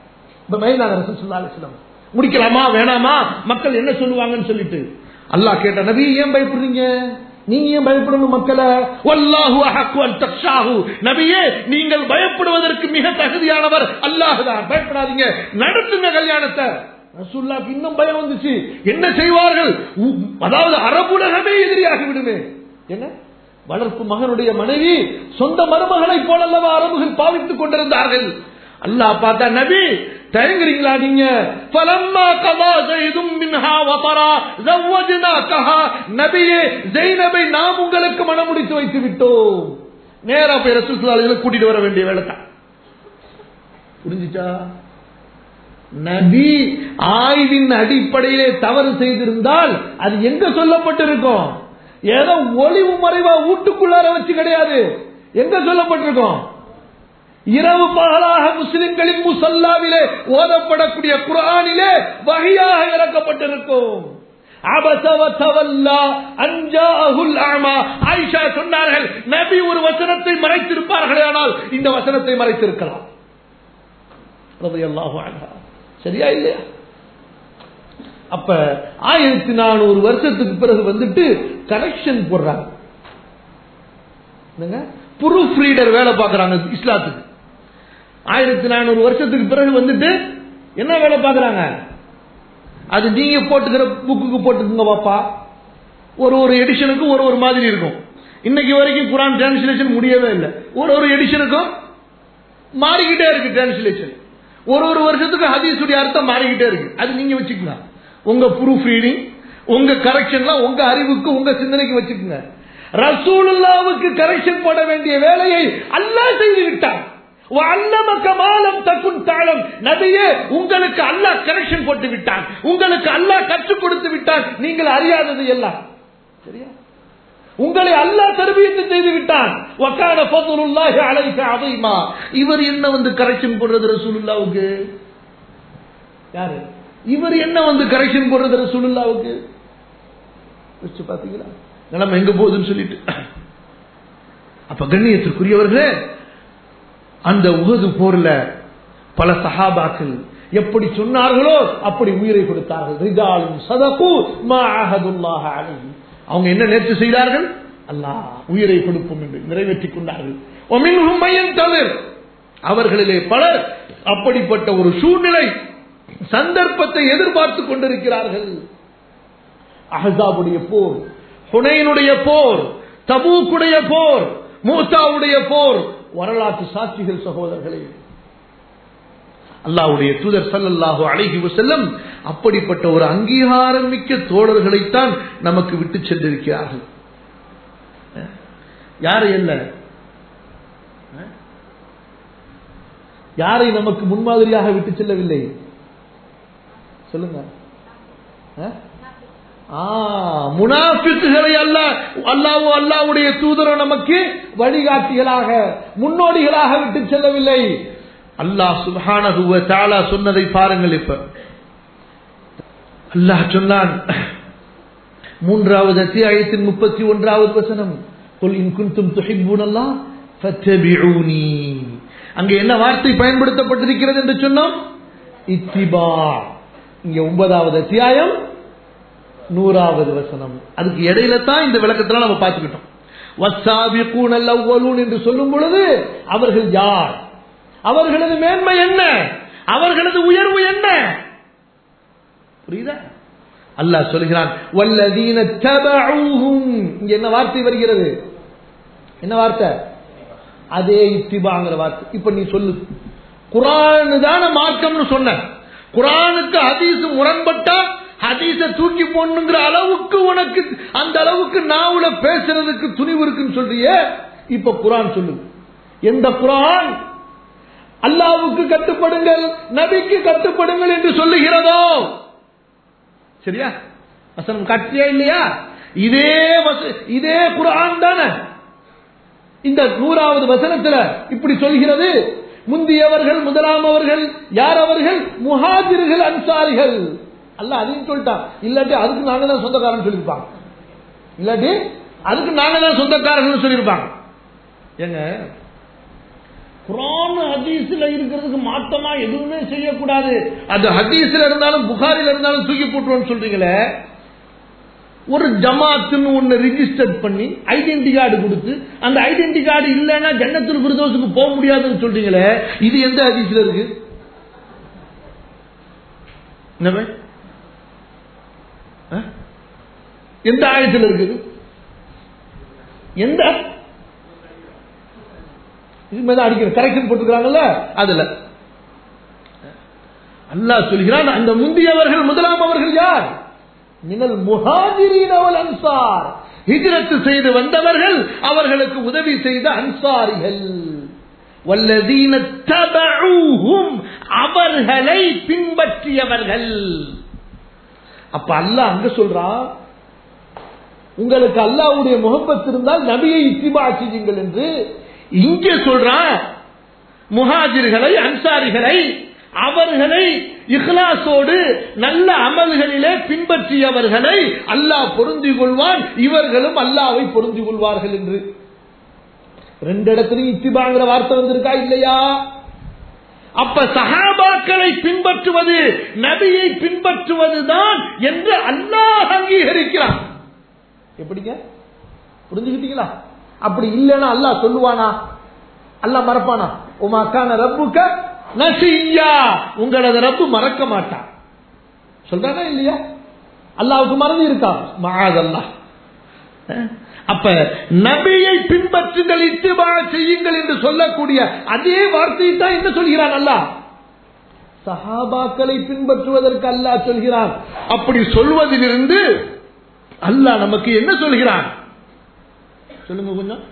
முடிக்கலாமா வேணாமா, மக்கள் என்ன சொல்லுவாங்கன்னு சொல்லிட்டு அல்லாஹ் கேட்ட நபி ஏன் பயப்படுறீங்க? நீங்க ஏன் பயப்படணும் மக்களை? வல்லாஹு அஹக்கு அன் தக்ஷாஹு. நபியே நீங்கள் பயப்படுவதற்கு மிக தகுதியானவர் அல்லாஹ் தான், பயப்படாதீங்க, நடத்துங்க கல்யாணத்தை. ரசூலுல்லாஹ்க்கு இன்னும் பயம் வந்துச்சு, என்ன செய்வார்கள், அதாவது அரபுலகமே எதிரியாகி விடுமே. என்ன வளர்ப்பு மகனுடைய மனைவி சொந்த மருமகளை போலல்லவா அரபுகள் பாவித்துக் கொண்டிருந்தார்கள். அல்லாஹ் பார்த்தா நபி தயங்குறீங்களா நீங்க? ஃபலம்மா கதா ஸைதும் மின்ஹா வதரா ஜவஜ்னாகஹா. நபியே ஸைனபை நாம் உங்களுக்கு மனம் முடித்து வைத்து விட்டோம். நேரா போய் ரசூல் ஸல்லல்லாஹு அலைஹி வஸல்லம் கூட்டிட்டு வர வேண்டிய வேலை தான். புரிஞ்சுச்சா? நபி ஆய்வின் அடிப்படையிலே தவறு செய்திருந்தால் அது எங்க சொல்லப்பட்டிருக்கும்? ஏதோ ஒளிவு மறைவா வீட்டுக்குள்ளார வச்சு கிடையாது. எங்க சொல்லப்பட்டிருக்கும்? இரவு பகலாக முஸ்லிம்களின் முசல்லாவிலே ஓதப்படக்கூடிய குர்ஆனிலே வஹியாக இறக்கப்பட்டிருக்கும். அபஸ வ தவல்லா அன் ஜாஅஹுல் அமா. ஆயிஷா சொன்னார்கள், நபி ஒரு வசனத்தை மறைத்திருப்பார்களே ஆனால் இந்த வசனத்தை மறைத்திருக்கலாம். ரலியல்லாஹு அன்ஹா. சரியா இல்லையா? அப்ப ஆயிரத்தி நானூறு வருஷத்துக்கு பிறகு வந்துட்டு கரெக்ஷன் போடுறாங்க. ப்ரூஃப் ரீடர் வேலை பார்க்கறாங்க இஸ்லாத்துக்கு. ஆயிரத்தி நானூறு வருஷத்துக்கு பிறகு வந்துட்டு என்ன வேலை பார்க்கறாங்க? அது நீங்க போட்டுக்கிற புக்குக்கு போட்டுக்குங்க பாப்பா. ஒரு ஒரு எடிஷனுக்கு ஒரு ஒரு மாதிரி இருக்கும். இன்னைக்கு வரைக்கும் குர்ஆன் டிரான்ஸ்லேஷன் முடியவே இல்லை. ஒரு ஒரு எடிஷனுக்கும் மாறிக்கிட்டே இருக்கு டிரான்ஸ்லேஷன். ஒரு ஒரு வருஷத்துக்கு ஹதீஸுடைய அர்த்தம் மாறிக்கிட்டே இருக்கு. அது நீங்க வச்சுக்கலாம். உங்க ப்ரூஃப் ரீடிங், உங்க கரெக்ஷன்லாம் உங்க அறிவுக்கு உங்க சிந்தனைக்கு வச்சுக்கோங்க. ரசூலுல்லாஹ்வுக்கு கரெக்ஷன் போட வேண்டிய வேலையை அல்லாஹ் செய்து விட்டான். வஅல்லமக மா லம் தகுன் தஅலம். நபியே உங்களுக்கு அல்லாஹ் கரெக்ஷன் போட்டு விட்டான், உங்களுக்கு அல்லாஹ் கற்றுக் கொடுத்து விட்டான் நீங்கள் அறியாதது எல்லாம். சரியா? உங்களை அல்லாஹ் தர்பியத்து செய்து விட்டான். வகான ஃபதுலுல்லாஹி அலைக அஸீமா. இவர் என்ன வந்து கரெக்ஷன் போடுறது ரசூலுல்லாஹ்வுக்கு? யாரு இவர் என்ன வந்து கரெக்ஷன் போடுறது ரசூலுல்லாஹ்வுக்கு? யோசிச்சு பாத்தீங்களா நிலைமை எங்க போகுதுன்னு சொல்லிட்டு? அப்ப கண்ணியத்திற்குரியவர்களே, அந்த உஹது போர்ல பல சஹாபாக்கள் எப்படி சொன்னார்களோ அப்படி உயிரை கொடுத்தார்கள். ரிஜாலுன் ஸதகு மா அஹதுல்லாஹ் அலைஹி. அவங்க என்ன நேர்ச்சி செய்தார்கள்? அல்லாஹ் உயிரை கொடுப்போம் என்று நிறைவேற்றிக் கொண்டார்கள். வமின்ஹும் மய்யன்தலிர். அவர்களிலே பலர் அப்படிப்பட்ட ஒரு சூழ்நிலை சந்தர்ப்பத்தை எதிர்பார்த்துக் கொண்டிருக்கிறார்கள். அஹ்ஸாபுடைய போர், ஹுனைனுடைய போர், தபூக்குடைய போர், மூசாவுடைய போர் வரலாற்று சாட்சிகள் சகோதரர்களே. அல்லாஹ்வுடைய தூதர் ஸல்லல்லாஹு அலைஹி வஸல்லம் அப்படிப்பட்ட ஒரு அங்கீகாரம் மிக்க தோழர்களைத்தான் நமக்கு விட்டு சென்றிருக்கிறார்கள். யாரை அல்ல, யாரை நமக்கு முன்மாதிரியாக விட்டு செல்லவில்லை சொல்லுங்க? முனாஃபிக்குகளை அல்லாஹ் அல்லாஹ்வு அல்லாஹ்வுடைய தூதரோ நமக்கு வழிகாட்டிகளாக முன்னோடிகளாக விட்டு செல்லவில்லை. அல்லாஹ் சுப்ஹானஹு வ தஆலா சொன்னதை பாருங்கள். இப்ப அல்லாஹ் சொன்னான் மூன்றாவது அத்தியாயத்தின் முப்பத்தி ஒன்றாவது வசனம், குல் இன் குன்தும் துஹிப்பூனல்லாஹ் ஃபத்தபிஊனி. அங்கே என்ன வார்த்தை பயன்படுத்தப்பட்டிருக்கிறது என்று சொன்னோம்? இத்திபா. இங்க ஒன்பதாவது அத்தியாயம் நூறாவது வசனம். அதுக்கு இடையில தான் இந்த விளக்கத்துல நம்ம பார்த்துக்கிட்டோம். வஸ்ஸாபிகூனல் அவ்வலூன் என்று சொல்லும் பொழுது அவர்கள் யார், அவர்களது மேன்மை என்ன, அவர்களது உயர்வு என்ன புரியுதா? அல்லாஹ் சொல்கிறான் வல்லதீன தபஊஹும். இங்க என்ன வார்த்தை வருகிறது? என்ன வார்த்தை? அதே இத்திபாங்கிற வார்த்தை. இப்ப நீ சொல்லு, குர்ஆன் தான மார்க்கம்னு சொன்ன, குர்ஆனுக்கு ஹதீஸ் முரண்பட்டா ஹதீஸ தூக்கி போடணுங்கிற அளவுக்கு உனக்கு அந்த அளவுக்கு நாவுல பேசுறதுக்கு துணிவு இருக்குன்னு சொல்றியே. இப்ப குர்ஆன் சொல்லு, எந்த குர்ஆன் அல்லாஹ்வுக்கு கட்டுப்படுங்கள், நபிக்கு கட்டுப்படுங்கள் என்று சொல்லுகிறதோ, சரியா? வசனம் காட்டியா இல்லையா? இதே இதே குர்ஆன் தானே, இந்த நூறாவது வசனத்துல இப்படி சொல்கிறது. முந்தியவர்கள் முதலாமவர்கள் யார்? அவர்கள் முஹாஜிர்கள் அன்சாரிகள். அல்லாஹ் அதையும் சொல்லிட்டான். இல்லாட்டி அதுக்கு நாங்க தான் சொந்தக்காரன் சொல்லியிருப்பாங்க. இல்லாட்டி அதுக்கு நாங்க தான் சொந்தக்காரர்கள் சொல்லியிருப்பாங்க. ஏங்க, குர்ஆன் ஹதீஸ்ல இருக்கிறதுக்கு மாற்றமா எதுவுமே செய்யக்கூடாது. அது ஹதீஸ்ல இருந்தாலும் புகாரில இருந்தாலும் தூக்கி போட்டுருவோம்னு சொல்றீங்களே. ஒரு ஜமாத்துன்னு ஒன்னு ரிஜிஸ்டர் பண்ணி ஐடென்டி கார்டு கொடுத்து அந்த ஐடென்டி கார்டு இல்லைன்னா ஜன்னத்துல் ஃபிர்தௌஸுக்கு போக முடியாதுன்னு சொல்றீங்களே, இது எந்த ஹதீஸ்ல இருக்கு? எந்த ஆயத்தில் இருக்குது? எந்த அடிக்கிற கரெக்ஷன் போட்டுக்கிறாங்கல்ல அதுல அல்லாஹ் சொல்கிறான், அந்த முந்தியவர்கள் முதலாம் அவர்கள் யார்? மினல் முஹாஜிரீன வல் அன்சார், ஹிஜ்ரத் செய்து வந்தவர்கள், அவர்களுக்கு உதவி செய்த அன்சாரிகள். வல்லதீன தபஊஹும், அவர்களை பின்பற்றியவர்கள். அப்ப அல்லாஹ் அங்க சொல்றான், உங்களுக்கு அல்லாஹ்வுடைய முஹப்பத் இருந்தால் நபியை இத்திபா செய்யுங்கள் என்று. இங்க சொல்றான் முஹாஜிர்களை அன்சாரிகளை, அவர்களை இஹ்லாஸோடு நல்ல அமல்களிலே பின்பற்றியவர்களை அல்லாஹ் பொருந்திக் கொள்வான், இவர்களும் அல்லாஹ்வை பொருந்திக் கொள்வார்கள் என்று. ரெண்டு இடத்துலையும் இத்திபாங்கிற வார்த்தை வந்திருக்கா இல்லையா? அப்ப சஹாபாக்களை பின்பற்றுவது நபியை பின்பற்றுவதுதான் என்று அல்லாஹ் அங்கீகரிக்கிறான். எப்படிங்க புரிஞ்சுக்கிட்டீங்களா? அப்படி இல்லைன்னா அல்லாஹ் சொல்லுவானா? அல்லாஹ் மறப்பானா? உமா கான ரப்புக நசியா, உங்களது ரப்பு மறக்க மாட்டான் சொல்றானா இல்லையா? அல்லாஹ்வுக்கு மறந்து இருக்கா? மஆதல்லாஹ். அப்ப நபியை பின்பற்றுங்கள், இத்திபா செய்யுங்கள் என்று சொல்லக்கூடிய அதே வார்த்தையை தான் என்ன சொல்கிறான் அல்லாஹ்? சஹாபாக்களை பின்பற்றுவதற்கு அல்லாஹ் சொல்கிறான். அப்படி சொல்வதிலிருந்து அல்லாஹ் நமக்கு என்ன சொல்கிறான் சொல்லுங்க கொஞ்சம்.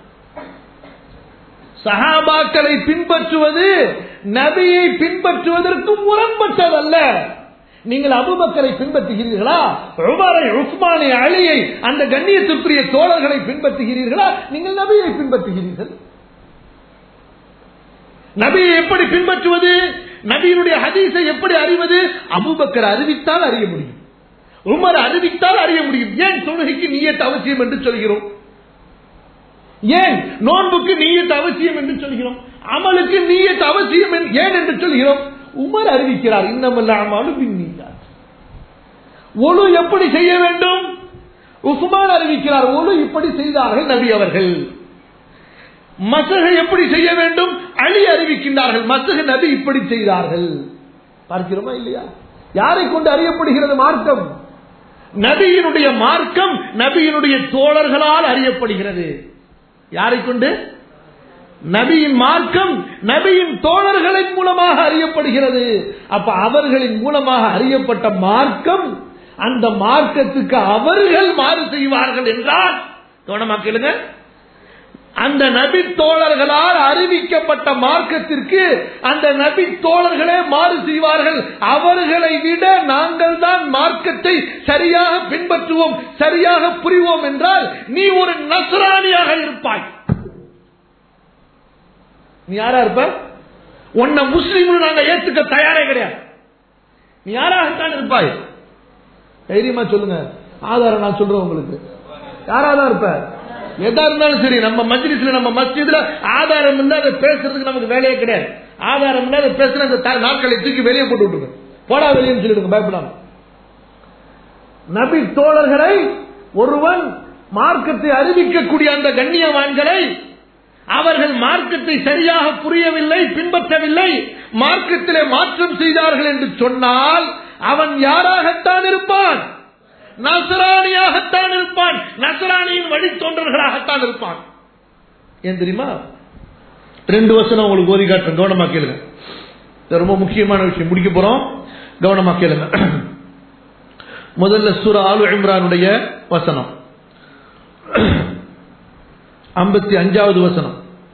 சஹாபாக்களை பின்பற்றுவது நபியை பின்பற்றுவதற்கு முரண்பட்டதல்ல. நீங்கள் அபூபக்கரை பின்பற்றுகிறீர்களா? உமரை, உஸ்மானை, அலியை, அந்த கண்ணியத்திற்குரிய தோழர்களை பின்பற்றுகிறீர்களா? நீங்கள் நபியை பின்பற்றுகிறீர்கள். நபியை எப்படி பின்பற்றுவது? நபியினுடைய ஹதீஸை எப்படி அறிவது? அபூபக்கர் அறிவித்தால் அறிய முடியும், உமர் அறிவித்தால் அறிய முடியும். ஏன் தொழுகைக்கு நிய்யத் அவசியம் என்று சொல்கிறோம்? ஏன் நோன்புக்கு நிய்யத் அவசியம் என்று சொல்கிறோம்? அமலுக்கு நிய்யத் அவசியம் ஏன் என்று சொல்கிறோம்? உமர் அறிவிக்கிறார், இன்னமல் அமாலு பின்னிய்யாத். ஒழு எப்படி செய்ய வேண்டும்? உஸ்மான் அறிவிக்கிறார், ஒழு இப்படி செய்தார்கள் நபி அவர்கள். மசஹ எப்படி செய்ய வேண்டும்? அலி அறிவிக்கின்றார்கள், மசஹ நபி இப்படி செய்தார்கள். பார்க்கிறோமா இல்லையா? யாரை கொண்டு அறியப்படுகிறது மார்க்கம்? நபியினுடைய மார்க்கம் நபியினுடைய தோழர்களால் அறியப்படுகிறது. யாரை கொண்டு? நபியின் மார்க்கம் நபியின் தோழர்களின் மூலமாக அறியப்படுகிறது. அப்ப அவர்களின் மூலமாக அறியப்பட்ட மார்க்கம், அந்த மார்க்கத்துக்கு அவர்கள் மாறு செய்வார்கள் என்றால் கவனமாக்கிடுங்க, அந்த நபி தோழர்களால் அறிவிக்கப்பட்ட மார்க்கத்திற்கு அந்த நபி தோழர்களே மாறு செய்வார்கள். அவர்களை விட நாங்கள் தான் மார்க்கத்தை சரியாக பின்பற்றுவோம், சரியாக புரிவோம் என்றால் நீ ஒரு நஸ்ரானியாக இருப்பாய். நீ யாரா இருப்ப? உன்னை முஸ்லீம் நாங்க ஏற்றுக்க தயாரே கிடையாது. நீ யாராகத்தான் இருப்பாய்? தைரியமா சொல்லுங்க, ஆதாரம் நான் சொல்றேன் உங்களுக்கு. யாராதான் இருப்ப? எதா இருந்தாலும் சரி, நம்ம மஜ்லிஸ்ல நம்ம மஸ்ஜித்ல ஆதாரம் இருந்தா அதை பேசுறதுக்கு நமக்கு வேலையே கிடையாது. ஆதாரம் இருந்தா அதை பேசுற அந்த நாட்களை தூக்கி வெளியே போட்டு விட்டுருங்க, போடா வெளியே சொல்லிடுங்க, பயப்படாம. நபி தோழர்களை, ஒருவன் மார்க்கத்தை அறிவிக்கக்கூடிய அந்த கண்ணியவான்களை, அவர்கள் மார்க்கத்தை சரியாக புரியவில்லை, பின்பற்றவில்லை, மார்க்கத்திலே மாற்றம் செய்தார்கள் என்று சொன்னால் அவன் யாராகத்தான் இருப்பான்? நஸ்ரானியாகத்தான் இருப்பான், நஸ்ரானியின் வழித்தோன்றர்களாகத்தான் இருப்பான். ஏன் தெரியுமா? ரெண்டு வசனம் உங்களுக்கு ஓதி காட்டுறேன், கவனமா கேளுங்க. ரொம்ப முக்கியமான விஷயம், முடிக்க போறோம், கவனமா கேளுங்க. முதல்ல சூரா ஆலு இம்ரானுடைய வசனம் ஐம்பத்தி அஞ்சாவது வசனம்.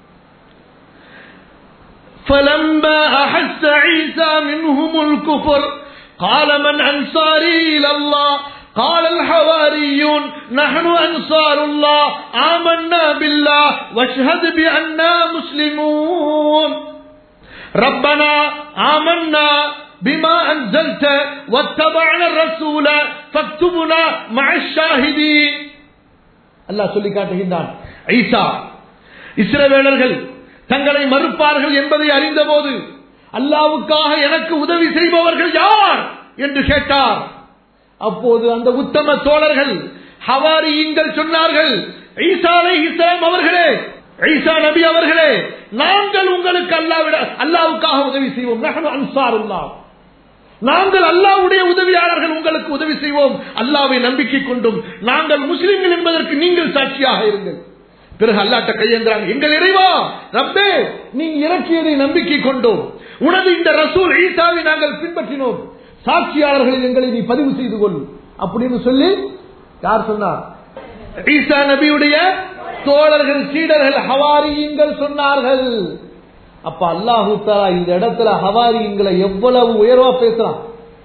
فَلَمَّا أَحَسَّ عِيسَى مِنْهُمُ الْكُفْرَ قَالَ مَنْ أَنْصَارِي إِلَى اللَّهِ قال الحواريون نحن أنصار الله آمنا بالله واشهد بأننا مسلمون ربنا آمنا بما أنزلت واتبعنا الرسول فاكتبنا مع الشاهدين. அல்லாஹ் சொல்லி காட்டுகின்றான், ஈசா இஸ்ரவேலர்கள் தங்களை மறுப்பார்கள் என்பதை அறிந்தபோது அல்லாஹ்வுக்காக எனக்கு உதவி செய்பவர்கள் யார் என்று கேட்டார். அப்போது அந்த உத்தம தோழர்கள் ஹவாரியின்கள் சொன்னார்கள், ஈசா அலைஹிஸ்ஸலாம் அவர்களே, ஈசா நபி அவர்களே, நாங்கள் உங்களுக்கு அல்லாஹ்விட அல்லாஹ்வுக்காக உதவி செய்வோம். நஹ்னு அன்சாருல்லாஹ், நாங்கள் அல்லாஹ்வுடைய உதவியாளர்கள், உங்களுக்கு உதவி செய்வோம். அல்லாஹ்வை நம்பிக்கை கொண்டும் நாங்கள் முஸ்லிம்கள் என்பதற்கு நீங்கள் சாட்சியாக இருங்கள். பிறகு அல்லாஹ்ட்ட கையேந்திராங்க, எங்கள் இறைவா ரப்பே, நீ இறக்கியதை நம்பிக்கை கொண்டோம், உனது இந்த ரசூல் ஈசாவை நாங்கள் பின்பற்றினோம், சாட்சியாளர்களில் எங்களை நீ பதிவு செய்து கொள் அப்படின்னு சொல்லி யார் சொன்னார்? ஈசா நபியுடைய தோழர்கள், சீடர்கள், ஹவாரியின்கள் சொன்னார்கள். அப்ப அல்லாஹு தஆலா இந்த இடத்துல ஹவாரியின்களை எவ்வளவு உயர்வா பேசுறான்,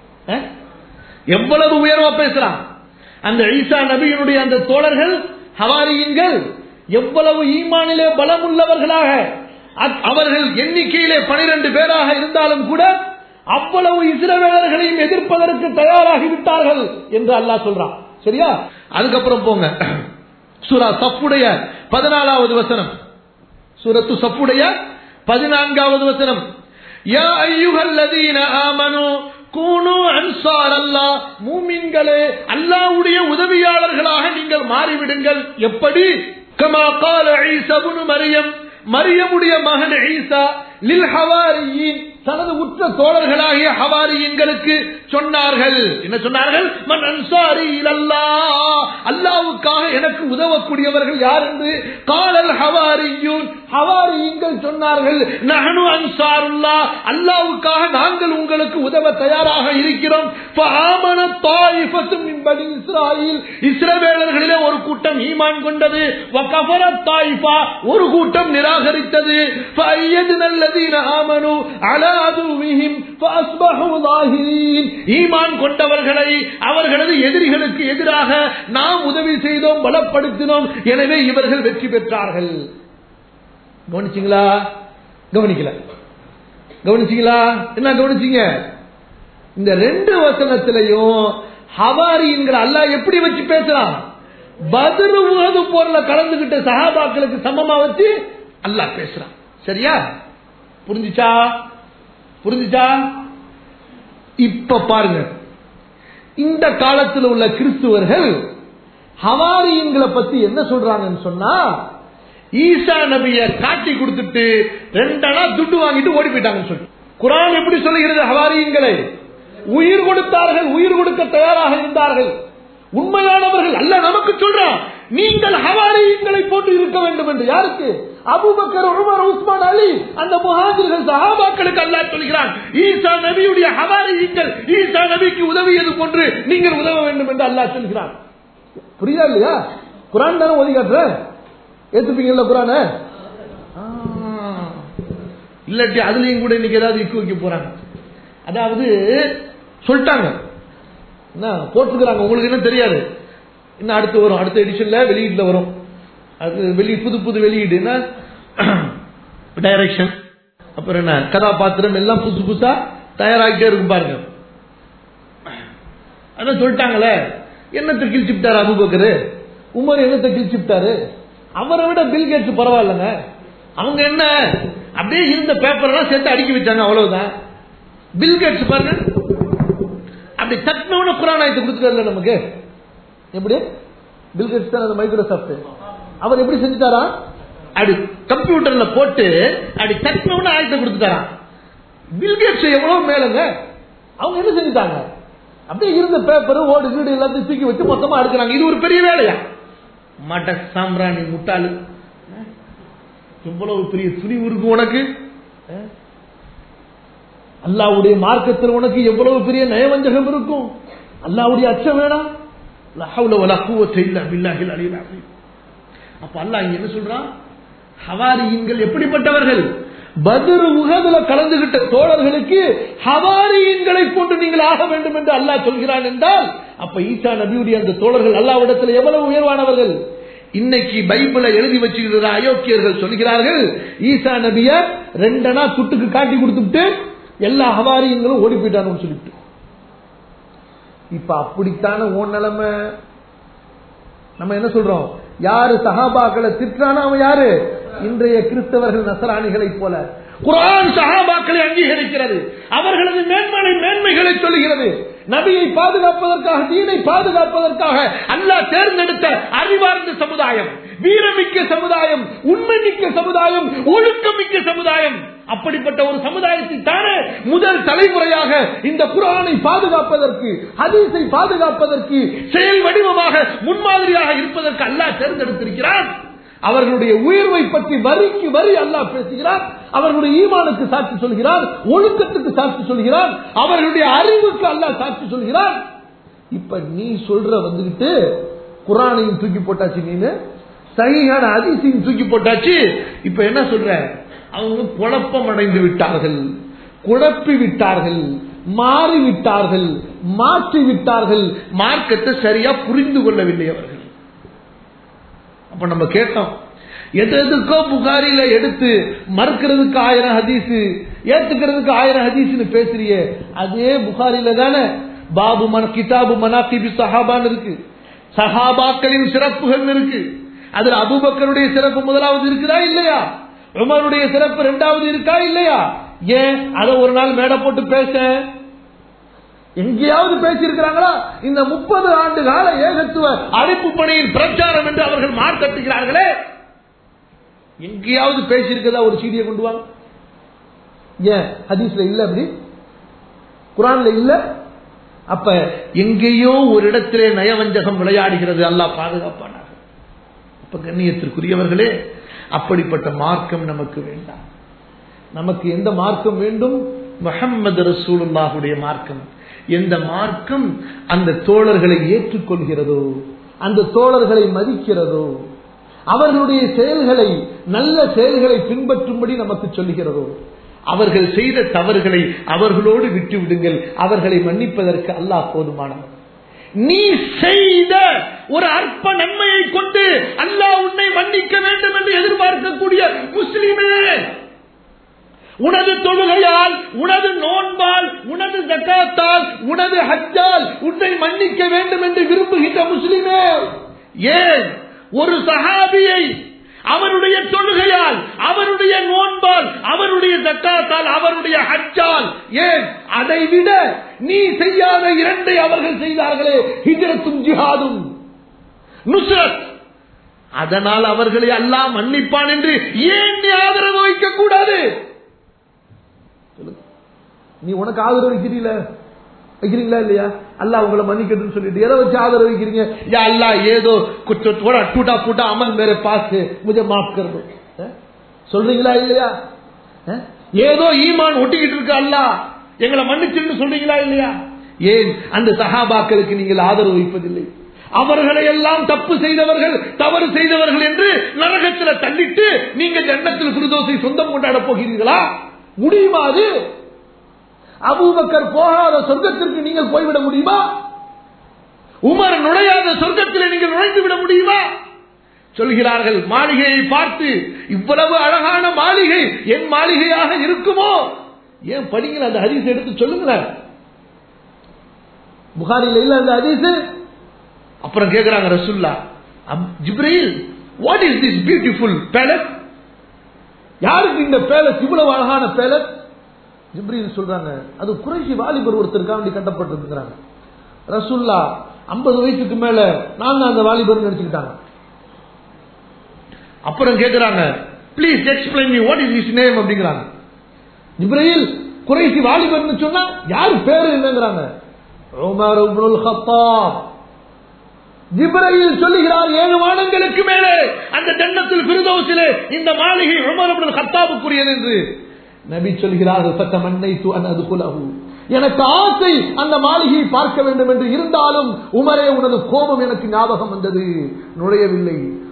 எவ்வளவு உயர்வா பேசுறான். அந்த ஈசா நபியினுடைய அந்த தோழர்கள் ஹவாரியின்கள் எவ்வளவு ஈமானிலே பலமுள்ளவர்களாக, அவர்கள் எண்ணிக்கையிலே பனிரெண்டு பேராக இருந்தாலும் கூட அவ்வளவு இஸ்ரவேலர்களையும் எதிர்ப்பதற்கு தயாராகி விட்டார்கள் என்று அல்லாஹ் சொல்றான். சரியா? அதுக்கப்புறம் போங்க சூரா சஃப்புடைய பதினாலாவது வசனம், சூரத்து சஃப்புடைய பதினான்காவது வசனம், யா அய்யுஹல்லதீன ஆமனூ கூனு அன்சாரல்லாஹ், மூமின்களே அல்லாஹ்வுடைய உதவியாளர்களாக நீங்கள் மாறிவிடுங்கள். எப்படி? கமா கால ஈசா இப்னு மரியம், மரியமுடைய மகன் ஈசா லில் ஹவாரியின், தனது உற்ற தோழர்களாகிய ஹவாரியின்களுக்கு சொன்னார்கள். என்ன சொன்னார்கள்? மன் அன்சாரி இலல்லாஹ், அல்லாஹ்வுக்காக எனக்கு உதவக்கூடியவர்கள் யார் என்று. காலல் ஹவாரியூன், ஹவாரியின்கள் சொன்னார்கள், நஹ்னு அன்சாருல்லாஹ், அல்லாஹ்வுக்காக நாங்கள் உங்களுக்கு உதவ தயாராக இருக்கிறோம். ஃபஆமன தாயிஃபத்து மின் பனி இஸ்ராயீல், இஸ்ரவேலர்களிலே ஒரு கூட்டம் ஈமான் கொண்டது. வகஃபரத் தாயிஃபா, ஒரு கூட்டம் நிராகரித்தது. ஃபஅய்யத்னல்லதீன ஆமனு அலா அதுவிஹிம் ஃபஅஸ்பஹு ظاهرين, ஈமான் கொண்டவர்களை அவர்களது எதிரிகளுக்கு எதிராக நாம் உதவி செய்தோம், பலப்படுத்தினோம், எனவே இவர்கள் வெற்றி பெற்றார்கள். கவனிச்சீங்களா? கவனிக்கல? கவனிச்சீங்களா? என்ன கவனிச்சீங்க? இந்த ரெண்டு வசனத்திலையும் ஹவாரியின்கள் அல்லாஹ் எப்படி வச்சு பேசுறான்? பத்ர் உஹது போர்ல கலந்துகிட்ட சஹாபாக்களுக்கு சமமா வச்சு அல்லாஹ் பேசுறான். சரியா? புரிஞ்சுச்சா? புரிஞ்சுச்சா? இப்ப பாருங்க, இந்த காலத்தில் உள்ள கிறிஸ்துவர்கள் ஹவாரியின்களை பத்தி என்ன சொல்றாங்கன்னு சொன்னா, ஈசா நபிய காட்டி கொடுத்துட்டு ரெண்டனா துட்டு வாங்கிட்டு ஓடி போயிட்டாங்கன்னு சொல்லி. குர்ஆன் எப்படி சொல்லுகிறது? ஹவாரியின்களை உயிர் கொடுத்தார்கள், உயிர் கொடுக்க தயாராக இருந்தார்கள், உண்மையானவர்கள். அல்லாஹ் நமக்கு சொல்றான், நீங்கள் ஹவாரியின்களை போட்டு இருக்க வேண்டும் என்று. யாருக்கு? அபூபக்கர், உமர், உஸ்மான், அலி, அந்த முஹாஜிர்கள் சஹாபாக்களுக்கு அல்லாஹ் சொல்கிறான், ஈசா நபியுடைய ஹவாரியின்கள் ஈசா நபிக்கு உதவியது போன்று நீங்கள் உதவ வேண்டும் என்று அல்லாஹ் சொல்கிறான். புரியுதா இல்லையா? குர்ஆன் தானே ஓதி காட்டுற, ஏத்துப்பீங்கல்ல குர்ஆனை? இல்லாட்டி அதுலயும் கூட இன்னைக்கு ஏதாவது இக்கு வைக்க போறாங்க. அதாவது சொல்லிட்டாங்க, என்ன போட்டுக்கிறாங்க, உங்களுக்கு என்ன தெரியாது, இன்னும் அடுத்து வரும், அடுத்த எடிஷன்ல வெளியீட்டுல வரும். அது வெளி புது புது வெளியீடு, டைரக்ஷன், அப்புறம் என்ன கதாபாத்திரம் எல்லாம் புதுசு புதுசா தயாராகிட்டே இருக்கும் பாருங்க. அதான் சொல்லிட்டாங்களே, என்னத்தை கிழிச்சுட்டாரு அபூபக்கர், உமர் என்னத்தை கிழிச்சுட்டாரு, அவரை விட பில் கேட்ஸ் பரவாயில்லங்க. அவங்க என்ன அப்படியே இருந்த பேப்பர் எல்லாம் சேர்த்து அடுக்கி வச்சாங்க, அவ்வளவுதான். பில் கேட்ஸ் பாருங்க, அப்படி தட்டினவன குர்ஆன் ஆயத்தை கொடுத்துட்டாரு நமக்கு. எப்படி? பில் கேட்ஸ் தான் மைக்ரோசாப்ட், அவர் எப்படி செஞ்சுட்டாரா? அப்படி கம்ப்யூட்டர்ல போட்டு அப்படி தட்டினவன ஆயத்தை கொடுத்துட்டாரா. பில் கேட்ஸ் எவ்வளவு மேலங்க. அவங்க என்ன செஞ்சுட்டாங்க? அப்படியே இருந்த பேப்பர் ஓடு வீடு எல்லாத்தையும் தூக்கி வச்சு மொத்தமா எடுக்கிறாங்க. இது ஒரு பெரிய வேலையா? மட சாம்பிராணி முட்டாளு, எவ்வளவு பெரிய துணிவு இருக்கு உனக்கு. அல்லாஹ்வுடைய மார்க்கத்தில் உனக்கு எவ்வளவு பெரிய நயவஞ்சகம் இருக்கும். அல்லாஹ்வுடைய அச்சம் வேணாம். லா ஹவ்ல வலா குவத்த இல்லா பில்லாஹில் அலியில் அஸீம். அப்ப அல்லாஹ் என்ன சொல்றான்? ஹவாரியின்கள் எப்படிப்பட்டவர்கள்? பத்ர் உஹதுல கலந்துகிட்ட தோழர்களுக்கு ஹவாரியங்களை போன்று நீங்கள் ஆக வேண்டும் என்று அல்லாஹ் சொல்கிறான் என்றால் அப்ப ஈசா நபியுடைய அந்த தோழர்கள் அல்லாஹ்விடத்தில் எவ்வளவு உயர்வானவர்கள். இன்னைக்கு பைபிளை எழுதி வச்சிருக்கிற அயோக்கியர்கள் சொல்கிறார்கள் ஈசா நபிய ரெண்டனா குட்டுக்கு காட்டி கொடுத்துட்டு எல்லா ஹவாரியங்களும் ஓடி போயிட்டான்னு சொல்லிட்டு. இப்ப அப்படித்தான ஓன் நிலைமை. நம்ம என்ன சொல்றோம், யாரு சஹாபாக்களை திட்டானா அவன் யாரு? இன்றைய கிறிஸ்தவர்கள் நசராணிகளை போல. குர்ஆன் சஹாபாக்களை அங்கீகரிக்கிறது, அவர்களது மேன்மை மேன்மைகளை சொல்லுகிறது. நபியை பாதுகாப்பதற்காக, தீனை பாதுகாப்பதற்காக அல்லாஹ் தேர்ந்தெடுத்த அறிவார்ந்த சமுதாயம், வீரமிக்க சமுதாயம், உண்மைமிக்க சமுதாயம், ஒழுக்கமிக்க சமுதாயம். அப்படிப்பட்ட ஒரு சமுதாயத்தை தானே முதல் தலைமுறையாக இந்த குர்ஆனை பாதுகாப்பதற்கு, ஹதீஸை பாதுகாப்பதற்கு, செயல் வடிவமாக முன்மாதிரியாக இருப்பதற்கு அல்லாஹ் தேர்ந்தெடுத்திருக்கிறார். அவர்களுடைய உயர்வை பற்றி வரிக்கு வரி அல்லாஹ் பேசுகிறார். அவர்களுடைய ஈமானுக்கு சாட்சி சொல்கிறார், ஒழுக்கத்துக்கு சாட்சி சொல்கிறார், அவர்களுடைய அறிவுக்கு அல்லாஹ் சாட்சி சொல்கிறார். இப்ப நீ சொல்ற வந்துகிட்டு குர்ஆனையும் தூக்கி போட்டாச்சு, நீனு சஹீஹான ஹதீஸையும் தூக்கி போட்டாச்சு. இப்ப என்ன சொல்ற, அவங்க குழப்பம் அடைந்து விட்டார்கள், குழப்பி விட்டார்கள், மாறிவிட்டார்கள், மாற்றி விட்டார்கள், மார்க்கத்தை சரியா புரிந்து கொள்ளவில்லை அவர்கள். அப்ப நம்ம கேட்டோம், எது எதுக்கோ புகாரில எடுத்து மறுக்கிறதுக்கு ஆயிரம் ஹதீஸ், ஏத்துக்கிறதுக்கு ஆயிரம் ஹதீஸ்னு பேசுறியே, அதே புகாரில தானே பாபு மன கிதாபு மனாகிபி சஹாபான்னு இருக்கு, சஹாபாக்களின் சிறப்புகள் இருக்கு. அதுல அபூபக்கருடைய சிறப்பு முதலாவது இருக்குதா இல்லையா? உமருடைய சிறப்பு இரண்டாவது இருக்கா இல்லையா? ஏன் அதை ஒரு நாள் மேடை போட்டு பேச எங்கேயாவது பேசியிருக்கிறாங்களா? இந்த முப்பது ஆண்டு கால ஏகத்துவ அழைப்பு பணியின் பிரச்சாரம் என்று அவர்கள் மார்க்கட்டுகிறார்களே, எங்கேயாவது பேசியிருக்கதா? ஒரு சீடியை கொண்டு வாங்க. ஏன் ஹதீஸ்ல இல்ல, அப்படி குர்ஆன்ல இல்ல? அப்ப எங்கேயோ ஒரு இடத்திலே நயவஞ்சகம் விளையாடுகிறது, அல்லாஹ் பாதுகாப்பானாக. அப்ப கண்ணியத்திற்குரியவர்களே, அப்படிப்பட்ட மார்க்கம் நமக்கு வேண்டாம். நமக்கு எந்த மார்க்கம் வேண்டும்? முஹம்மது ரசூலுல்லாஹுடைய மார்க்கம். எந்த மார்க்கம் அந்த தோழர்களை ஏற்றுக்கொள்கிறதோ, அந்த தோழர்களை மதிக்கிறதோ, அவர்களுடைய செயல்களை, நல்ல செயல்களை பின்பற்றும்படி நமக்கு சொல்லுகிறதோ, அவர்கள் செய்த தவறுகளை அவர்களோடு விட்டு விடுங்கள், அவர்களை மன்னிப்பதற்கு அல்லாஹ் போதுமானவர். நீ செய்த ஒரு அற்ப நன்மையை கொண்டு அல்லாஹ் உன்னை மன்னிக்க வேண்டும் என்று எதிர்பார்க்கக்கூடிய முஸ்லிமே, உனது தொழுகையால், உனது நோன்பால், உனது ஜகாத்தால், உனது ஹஜ்ஜால் உன்னை மன்னிக்க வேண்டும் என்று விரும்புகின்ற முஸ்லிமே, ஏன் ஒரு சஹாபியை அவருடைய தொழுகையால், அவருடைய நோன்பால், அவருடைய ஜகாத்தால், அவருடைய ஹஜ்ஜால், ஏன் அதை விட நீ செய்யாத இரண்டை அவர்கள் செய்தார்களே, ஹிஜ்ரத்தும் ஜிஹாதும் நுஸ்ரத், அதனால் அவர்களை அல்லாஹ் மன்னிப்பான் என்று ஏன் நீ ஆதரவு வைக்க கூடாது? நீ உனக்கு ஆதரவு வைக்கிறீல வைக்கிறீங்களா இல்லையா? அல்லாஹ் உங்களை மன்னிக்கட்டும்னு சொல்லிட்டு எதை வச்சு ஆதரவு வைக்கிறீங்க? யா அல்லாஹ் ஏதோ थोड़ा टूटा फूटा अमल मेरे पास है, मुझे माफ कर दो சொல்றீங்களா இல்லையா? ஏதோ ஈமான் ஒட்டிக்கிட்டு இருக்கு, அல்லாஹ் எங்களை மன்னிச்சுன்னு சொல்றீங்களா இல்லையா? ஏன் அந்த சஹாபாக்களுக்கு நீங்கள் ஆதரவு வைப்பதில்லை? அவர்களை எல்லாம் தப்பு செய்தவர்கள், தவறு செய்தவர்கள் என்று நரகத்தில் தள்ளிட்டு நீங்க ஜன்னத்தில் ஃபிர்தௌஸை சொந்தம் கொண்டாட போகிறீர்களா? முடியுமா? அது அபூபக்கர் போகாத சொர்க்கத்திற்கு நீங்கள் போய்விட முடியுமா? உமர் நுழையாத சொர்க்கத்தில் நீங்கள் நுழைந்து விட முடியுமா? சொல்கிறார்கள், மாளிகையை பார்த்து இவ்வளவு அழகான மாளிகை என் மாளிகையாக இருக்குமோ? ஏன் படிங்க, அந்த ஹதீஸ் எடுத்து சொல்லுங்களேன். புகாரில இல்ல அந்த ஹதீஸ். அப்புறம் கேட்கிறாங்க ரசூலுல்லாஹ், ஜிப்ரீல், what is this beautiful palace? யாருக்கு இந்த பேலஸ், இவ்வளவு அழகான பேலஸ்? ஜிப்ரீல் சொல்றாங்க, அது குறைஷி வாலிபர் ஒருத்தருக்காண்டி கட்டப்பட்டிருக்கிறாங்க. ரசூலுல்லாஹ் ஐம்பது வயசுக்கு மேல நான் அந்த வாலிபர் நினைச்சுக்கிட்டாங்க. அப்புறம் கேட்கிறாங்க, please explain me what is his name அப்படிங்கிறாங்க. ஜிப்ரீல் குறைஷி வாலிபர்னு சொன்னா யாரு பேரு என்னங்கிறாங்க? உமர் இப்னுல் கத்தாப். ஜிப்ரீல் சொல்லுகிறார், ஏழு வானங்களுக்கு மேலே அந்த ஜன்னத்துல் ஃபிர்தௌஸிலே இந்த மாளிகை உமர் இப்னுல் கத்தாபுக்குரியது என்று நபி சொல்கிறார்கள். ஃபதமன்னைது அன் அத்குலஹு, எனக்கு ஆசை அந்த மாளிகையை பார்க்க வேண்டும் என்று, இருந்தாலும் உமரே உனது கோபம் எனக்கு ஞாபகம் வந்தது, நுழையவில்லை.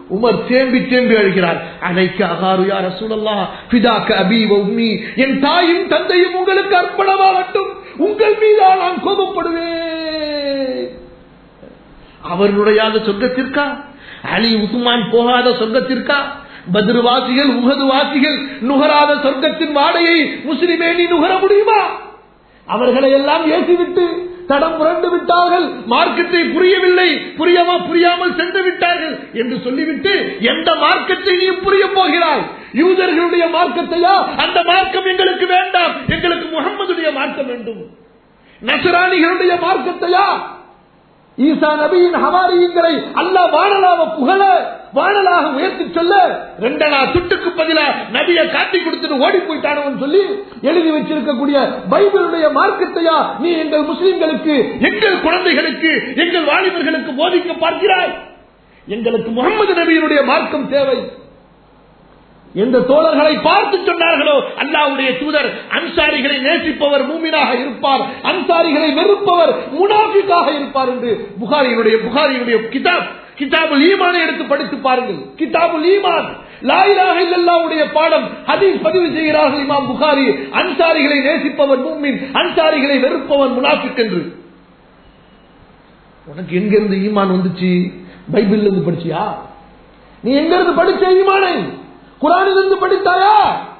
உமர் தேம்பி தேம்பி அழுகிறார். அலைக்க அகாரு யா ரசூலல்லாஹ் ஃபிதாக அபீ வ உம்மி, என் தாயும் தந்தையும் உங்களுக்கு அர்ப்பணமாகட்டும், உங்கள் மீது நான் கோபப்படுவேன். அவர்களுடைய சொர்க்கத்திற்கா? அலி உஸ்மான் போகாத சொர்க்கத்திற்கா? பத்ர் வாசிகள் உஹது வாசிகள் நுகராத சொர்க்கத்தின் வாடையை முஸ்லிமே நீ நுகர முடியுமா? அவர்களை எல்லாம் ஏசிவிட்டு தடம் புரண்டு விட்டார்கள், மார்க்கத்தை புரியவில்லை, புரியமா புரியாமல் சென்று விட்டார்கள் என்று சொல்லிவிட்டு எந்த மார்க்கத்தை நீ புரிய போகிறாய்? யூதர்களுடைய மார்க்கத்தையா? அந்த மார்க்கம் எங்களுக்கு வேண்டாம், எங்களுக்கு முஹம்மதுடைய மார்க்கம் வேண்டும். நஸ்ரானிகளுடைய மார்க்கத்தையா? ஈசா நபியின் ஹவாரிகளை அல்லாஹ் வானலாக புகழ, வானலாக உயர்த்தி சொல்ல, ரெண்டனா துட்டுக்கு பதிலா நபியை காட்டி கொடுத்துட்டு ஓடி போயிட்டானவன் சொல்லி எழுதி வச்சிருக்கக்கூடிய பைபிளுடைய மார்க்கத்தையா நீ எங்கள் முஸ்லிம்களுக்கு, எங்கள் குழந்தைகளுக்கு, எங்கள் வாலிபர்களுக்கு போதிக்க பார்க்கிறாய்? எங்களுக்கு முகமது நபியினுடைய மார்க்கம் தேவை. எந்த தோழர்களை பார்த்து சொன்னார்களோ அல்லாஹ்வுடைய தூதர், அன்சாரிகளை நேசிப்பவர் மூமினாக இருப்பார், அன்சாரிகளை வெறுப்பவர் முனாஃபிக்காக இருப்பார் என்று புகாரியுடைய புகாரியுடைய கிதாப் கிதாபுல் ஈமானை எடுத்து படித்து பாருங்கள். கிதாபுல் ஈமான், லா இலாஹ இல்லல்லாஹ்வுடைய பாடம் ஹதீஸ் பதிவு செய்கிறார்கள் இமாம் புகாரி. அன்சாரிகளை நேசிப்பவர் மூமின், அன்சாரிகளை வெறுப்பவர் முனாஃபிக் என்று. உனக்கு எங்க இருந்து ஈமான் வந்துச்சு? பைபிள்ல இருந்து படிச்சியா? நீ எங்க இருந்து படிச்ச ஈமானை? குர்ஆனிலிருந்து படித்தாயா?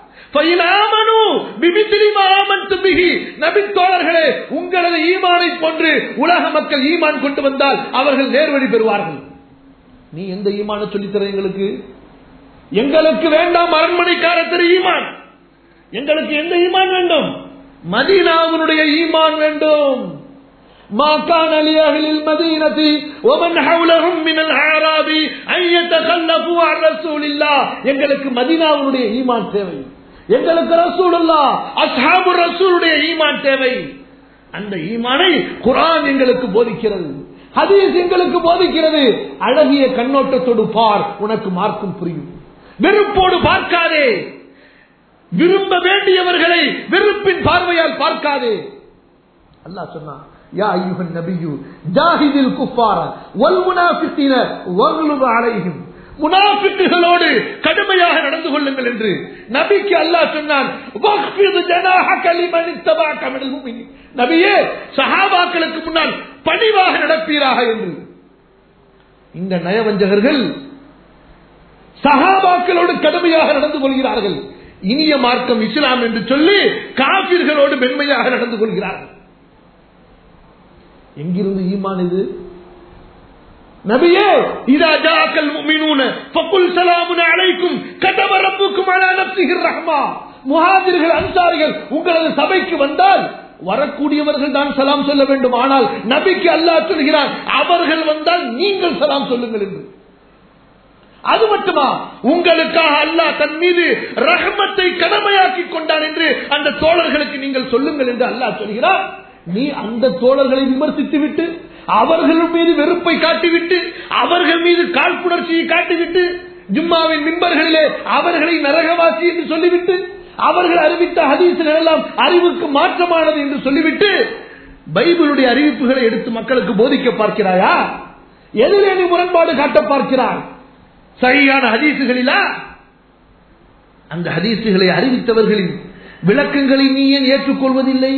நபி தோழர்களே, உங்களது ஈமானை போன்று உலக மக்கள் ஈமான் கொண்டு வந்தால் அவர்கள் நேர்வழி பெறுவார்கள். நீ எந்த ஈமான சொல்லித்தர எங்களுக்கு? எங்களுக்கு வேண்டாம் அரண்மனைக்காரத்திற்கு ஈமான். எங்களுக்கு எந்த ஈமான் வேண்டும்? மதீனாவுடைய ஈமான் வேண்டும். ما كان لأهل المدينة ومن حولهم من الأعراب أن يتخلفوا عن رسول الله. எங்களுக்கு மதீனாவுடைய ஈமான் தேவை, எங்களுக்கு ரசூலுல்லாஹ் அஸ்ஹாபு ரசூலுடைய ஈமான் தேவை. அந்த ஈமானை குர்ஆன் எங்களுக்கு போதிக்கிறது, ஹதீஸ் எங்களுக்கு போதிக்கிறது. அழகிய கண்ணோட்டத்தோடு பார், உனக்கு மார்க்கம் புரியும். வெறுப்போடு பார்க்காதே, விரும்ப வேண்டியவர்களை வெறுப்பின் பார்வையால் பார்க்காதே. அல்லாஹ் சொன்னான், யா அய்யுஹன் நபியு ஜாஹிதில் குஃபார வல் முனாஃபிகீன வக்லுப் அலைஹிம். முனாஃபிக்குகளோடு கடுமையாக நடந்து கொள்ளுங்கள் என்று நபிக்கு அல்லாஹ் சொன்னான். வக்ஃபித் ஜனாஹக லிமன் இத்தபஅக மினல் முஃமினீன். நபியே, சஹாபாக்களுக்கு முன்னால் பணிவாக நடப்பீராக என்று. இந்த நயவஞ்சகர்கள் சஹாபாக்களோடு கடுமையாக நடந்து கொள்கிறார்கள். இனிய மார்க்கம் இஸ்லாம் என்று சொல்லி காபிர்களோடு மென்மையாக நடந்து கொள்கிறார்கள். எங்கிருந்து ஈமான் இது? நபியே, இதா ஜாஅக்கல் முஃமினூன ஃபகுல் ஸலாமுன் அலைக்கும் கதப ரப்புக்கும் அலா நஃப்ஸிஹி ரஹ்மா. முஹாஜிர்கள் அன்சாரிகள் உங்களது சபைக்கு வந்தால் வரக்கூடியவர்கள் தான் சலாம் சொல்ல வேண்டும். ஆனால் நபிக்கு அல்லாஹ் சொல்கிறான், அவர்கள் வந்தால் நீங்கள் சலாம் சொல்லுங்கள் என்று. அது மட்டுமா, உங்களுக்காக அல்லாஹ் தன் மீது ரஹ்மத்தை கடமையாக்கி கொண்டான் என்று அந்த தோழர்களுக்கு நீங்கள் சொல்லுங்கள் என்று அல்லாஹ் சொல்கிறார். நீ அந்த தோழர்களை விமர்சித்து விட்டு, அவர்கள் மீது வெறுப்பை காட்டிவிட்டு, அவர்கள் மீது காழ்ப்புணர்ச்சியை காட்டிவிட்டு, ஜும்மாவின் மிம்பர்களிலே அவர்களை நரகவாசி என்று சொல்லிவிட்டு, அவர்கள் அறிவித்த ஹதீஸ்கள் எல்லாம் அறிவுக்கு மாற்றமானது என்று சொல்லிவிட்டு பைபிளுடைய அறிவிப்புகளை எடுத்து மக்களுக்கு போதிக்க பார்க்கிறாயா? எதிரே நீ முரண்பாடு காட்ட பார்க்கிறாய்? சரியான ஹதீசுகளிலா? அந்த ஹதீசுகளை அறிவித்தவர்களின் விளக்கங்களை நீ ஏன் ஏற்றுக்கொள்வதில்லை?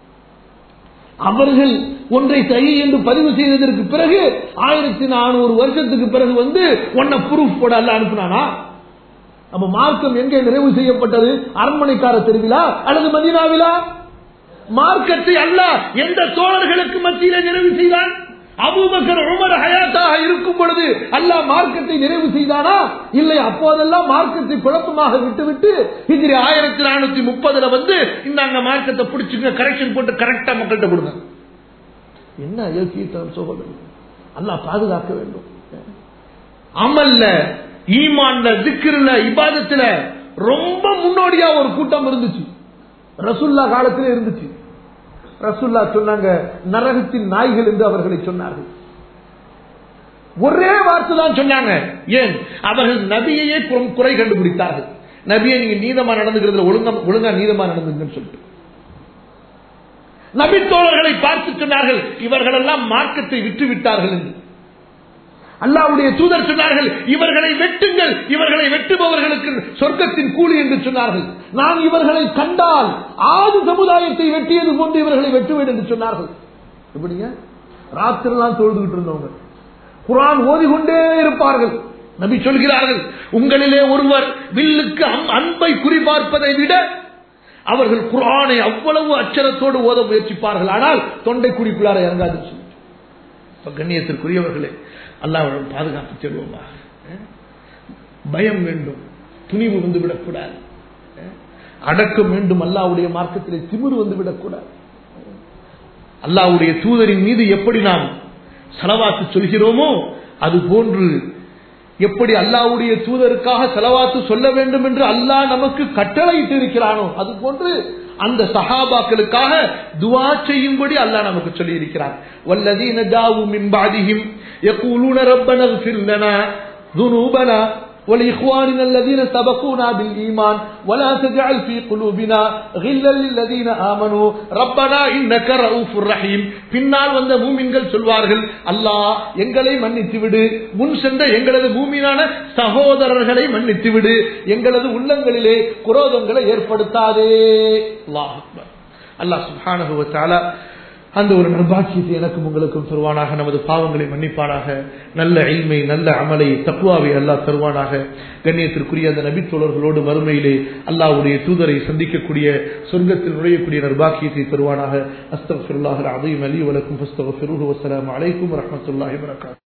அவர்கள் ஒன்றை சரி என்று பதிவு செய்ததற்கு பிறகு ஆயிரத்தி நானூறு வருஷத்துக்கு பிறகு வந்து உன்னை ப்ரூஃப் போட அல்ல அனுப்பினானா? அப்ப மார்க்கம் எங்கே நிறைவு செய்யப்பட்டது? அரண்மனைக்கார தெருவிலா அல்லது மதீனாவிலா? மார்க்கத்தை அல்லாஹ் எந்த தோழர்களுக்கு மத்தியிலே நிறைவு செய்தான்? அபூபக்கர் உமர் ஹயாத்தாக இருக்கும் பொழுது அல்லாஹ் மார்க்கத்தை நிறைவு செய்தானா? இல்லை. அப்போதெல்லாம் மார்க்கத்தை குழப்பமாக விட்டுவிட்டு ஹிஜ்ரி ஆயிரத்தி நானூத்தி முப்பதுல வந்து இந்த மார்க்கத்தை பிடிச்சுங்க, கரெக்ஷன் போட்டு கரெக்டா மக்கள்கிட்ட கொடுங்க. என்ன யோசித்தான் சோதரன்? அல்லாஹ் பாதுகாக்க வேண்டும். அமல்ல, ஈமான்ல, திக்ருல, இபாதத்துல ரொம்ப முன்னோடியா ஒரு கூட்டம் இருந்துச்சு. ரசூல்லா காலத்திலே இருந்துச்சு. ரசூல்லா சொன்னாங்க, நரகத்தின் நாய்கள் என்று அவர்களை சொன்னார்கள். ஒரே வார்த்தை தான் சொன்னாங்க. ஏன்? அவர்கள் நபியையே குறை கண்டுபிடித்தார்கள். நபியை நீங்க நீதமா நடந்துக்கிறதுல ஒழுங்கா ஒழுங்கா நீதமா நடந்துங்கன்னு சொல்லிட்டு நபி தோழர்களை பார்த்து சொன்னார்கள், இவர்கள் எல்லாம் மார்க்கத்தை விட்டு விட்டார்கள் என்று. அல்லாஹ்வுடைய தூதர் சொன்னார்கள், இவர்களை வெட்டுங்கள், இவர்களை வெட்டுபவர்களுக்கு சொர்க்கத்தின் கூலி என்று சொன்னார்கள். நான் இவர்களை கண்டால் ஆது சமுதாயத்தை வெட்டியது போன்று இவர்களை வெட்டுவேன் என்று சொன்னார்கள். எப்படிங்க? ராத்திரெல்லாம் தொழுதுகிட்டு இருந்தவங்க குர்ஆன் ஓதிக்கொண்டே இருப்பார்கள். நபி சொல்கிறார்கள், உங்களிலே ஒருவர் வில்லுக்கு அன்பை குறிபார்ப்பதை விட அவர்கள் குர்ஆனை அவ்வளவு அச்சரத்தோடு ஓத முயற்சிப்பார்கள், ஆனால் தொண்டை குறிப்பிலார இறங்காது. கண்ணியத்திற்குரியவர்களே, அல்லாஹ்விடம் பாதுகாப்பு தேடுவோமா? பயம் வேண்டும், துணிவு வந்து விடக்கூடாது, அடக்கம் வேண்டும். அல்லாஹ்வுடைய மார்க்கத்திலே திமிரு வந்து விடக்கூடாது. அல்லாஹ்வுடைய தூதரின் மீது எப்படி நாம் ஸலவாத்து சொல்கிறோமோ அது போன்று எப்படி அல்லாஹ்வுடைய தூதருக்காக ஸலவாத்து சொல்ல வேண்டும் என்று அல்லாஹ் நமக்கு கட்டளையிட்டு இருக்கிறானோ அது போன்று அந்த சஹாபாக்களுக்காக துஆ செய்யும்படி அல்லாஹ் நமக்கு சொல்லி இருக்கிறார். வல்லதீன ஜாவு மின் பஅதிஹிம் யகூலூன ரப்பனா இக்ஃபிர் லனா ذுனூபனா ولإخواننا الذين سبقونا بالإيمان ولا تجعل في قلوبنا غلا للذين آمنوا ربنا إنك رؤوف رحيم. பின்னால் வந்த மூமின்கள் சொல்வார்கள், அல்லாஹ் எங்களை மன்னித்து விடு, முன் சென்ற எங்களது மூமினான சகோதரர்களை மன்னித்து விடு, எங்களது உள்ளங்களிலே குரோதங்களை ஏற்படுத்தாதே. அல்லாஹ் அக்பர். அல்லாஹ் சுப்ஹானஹு வ தஆலா அந்த ஒரு நற்பாக்கியத்தை எனக்கும் உங்களுக்கும் தருவானாக. நமது பாவங்களை மன்னிப்பானாக. நல்ல இல்மை, நல்ல அமலை, தக்வாவை அல்லாஹ் தருவானாக. கண்ணியத்திற்குரிய அந்த நபி தோழர்களோடு மறுமையிலே அல்லாஹ்வுடைய தூதரை சந்திக்கக்கூடிய சொர்க்கத்தில் நுழையக்கூடிய நற்பாக்கியத்தை தருவானாக. அஸ்தக்ஃபிருல்லாஹல் அஸீம் லி வ லக்கும் ஃபஸ்தக்ஃபிருஹு. வஸ்ஸலாமு அலைக்கும் வரஹ்மத்துல்லாஹி வபரகாத்துஹு.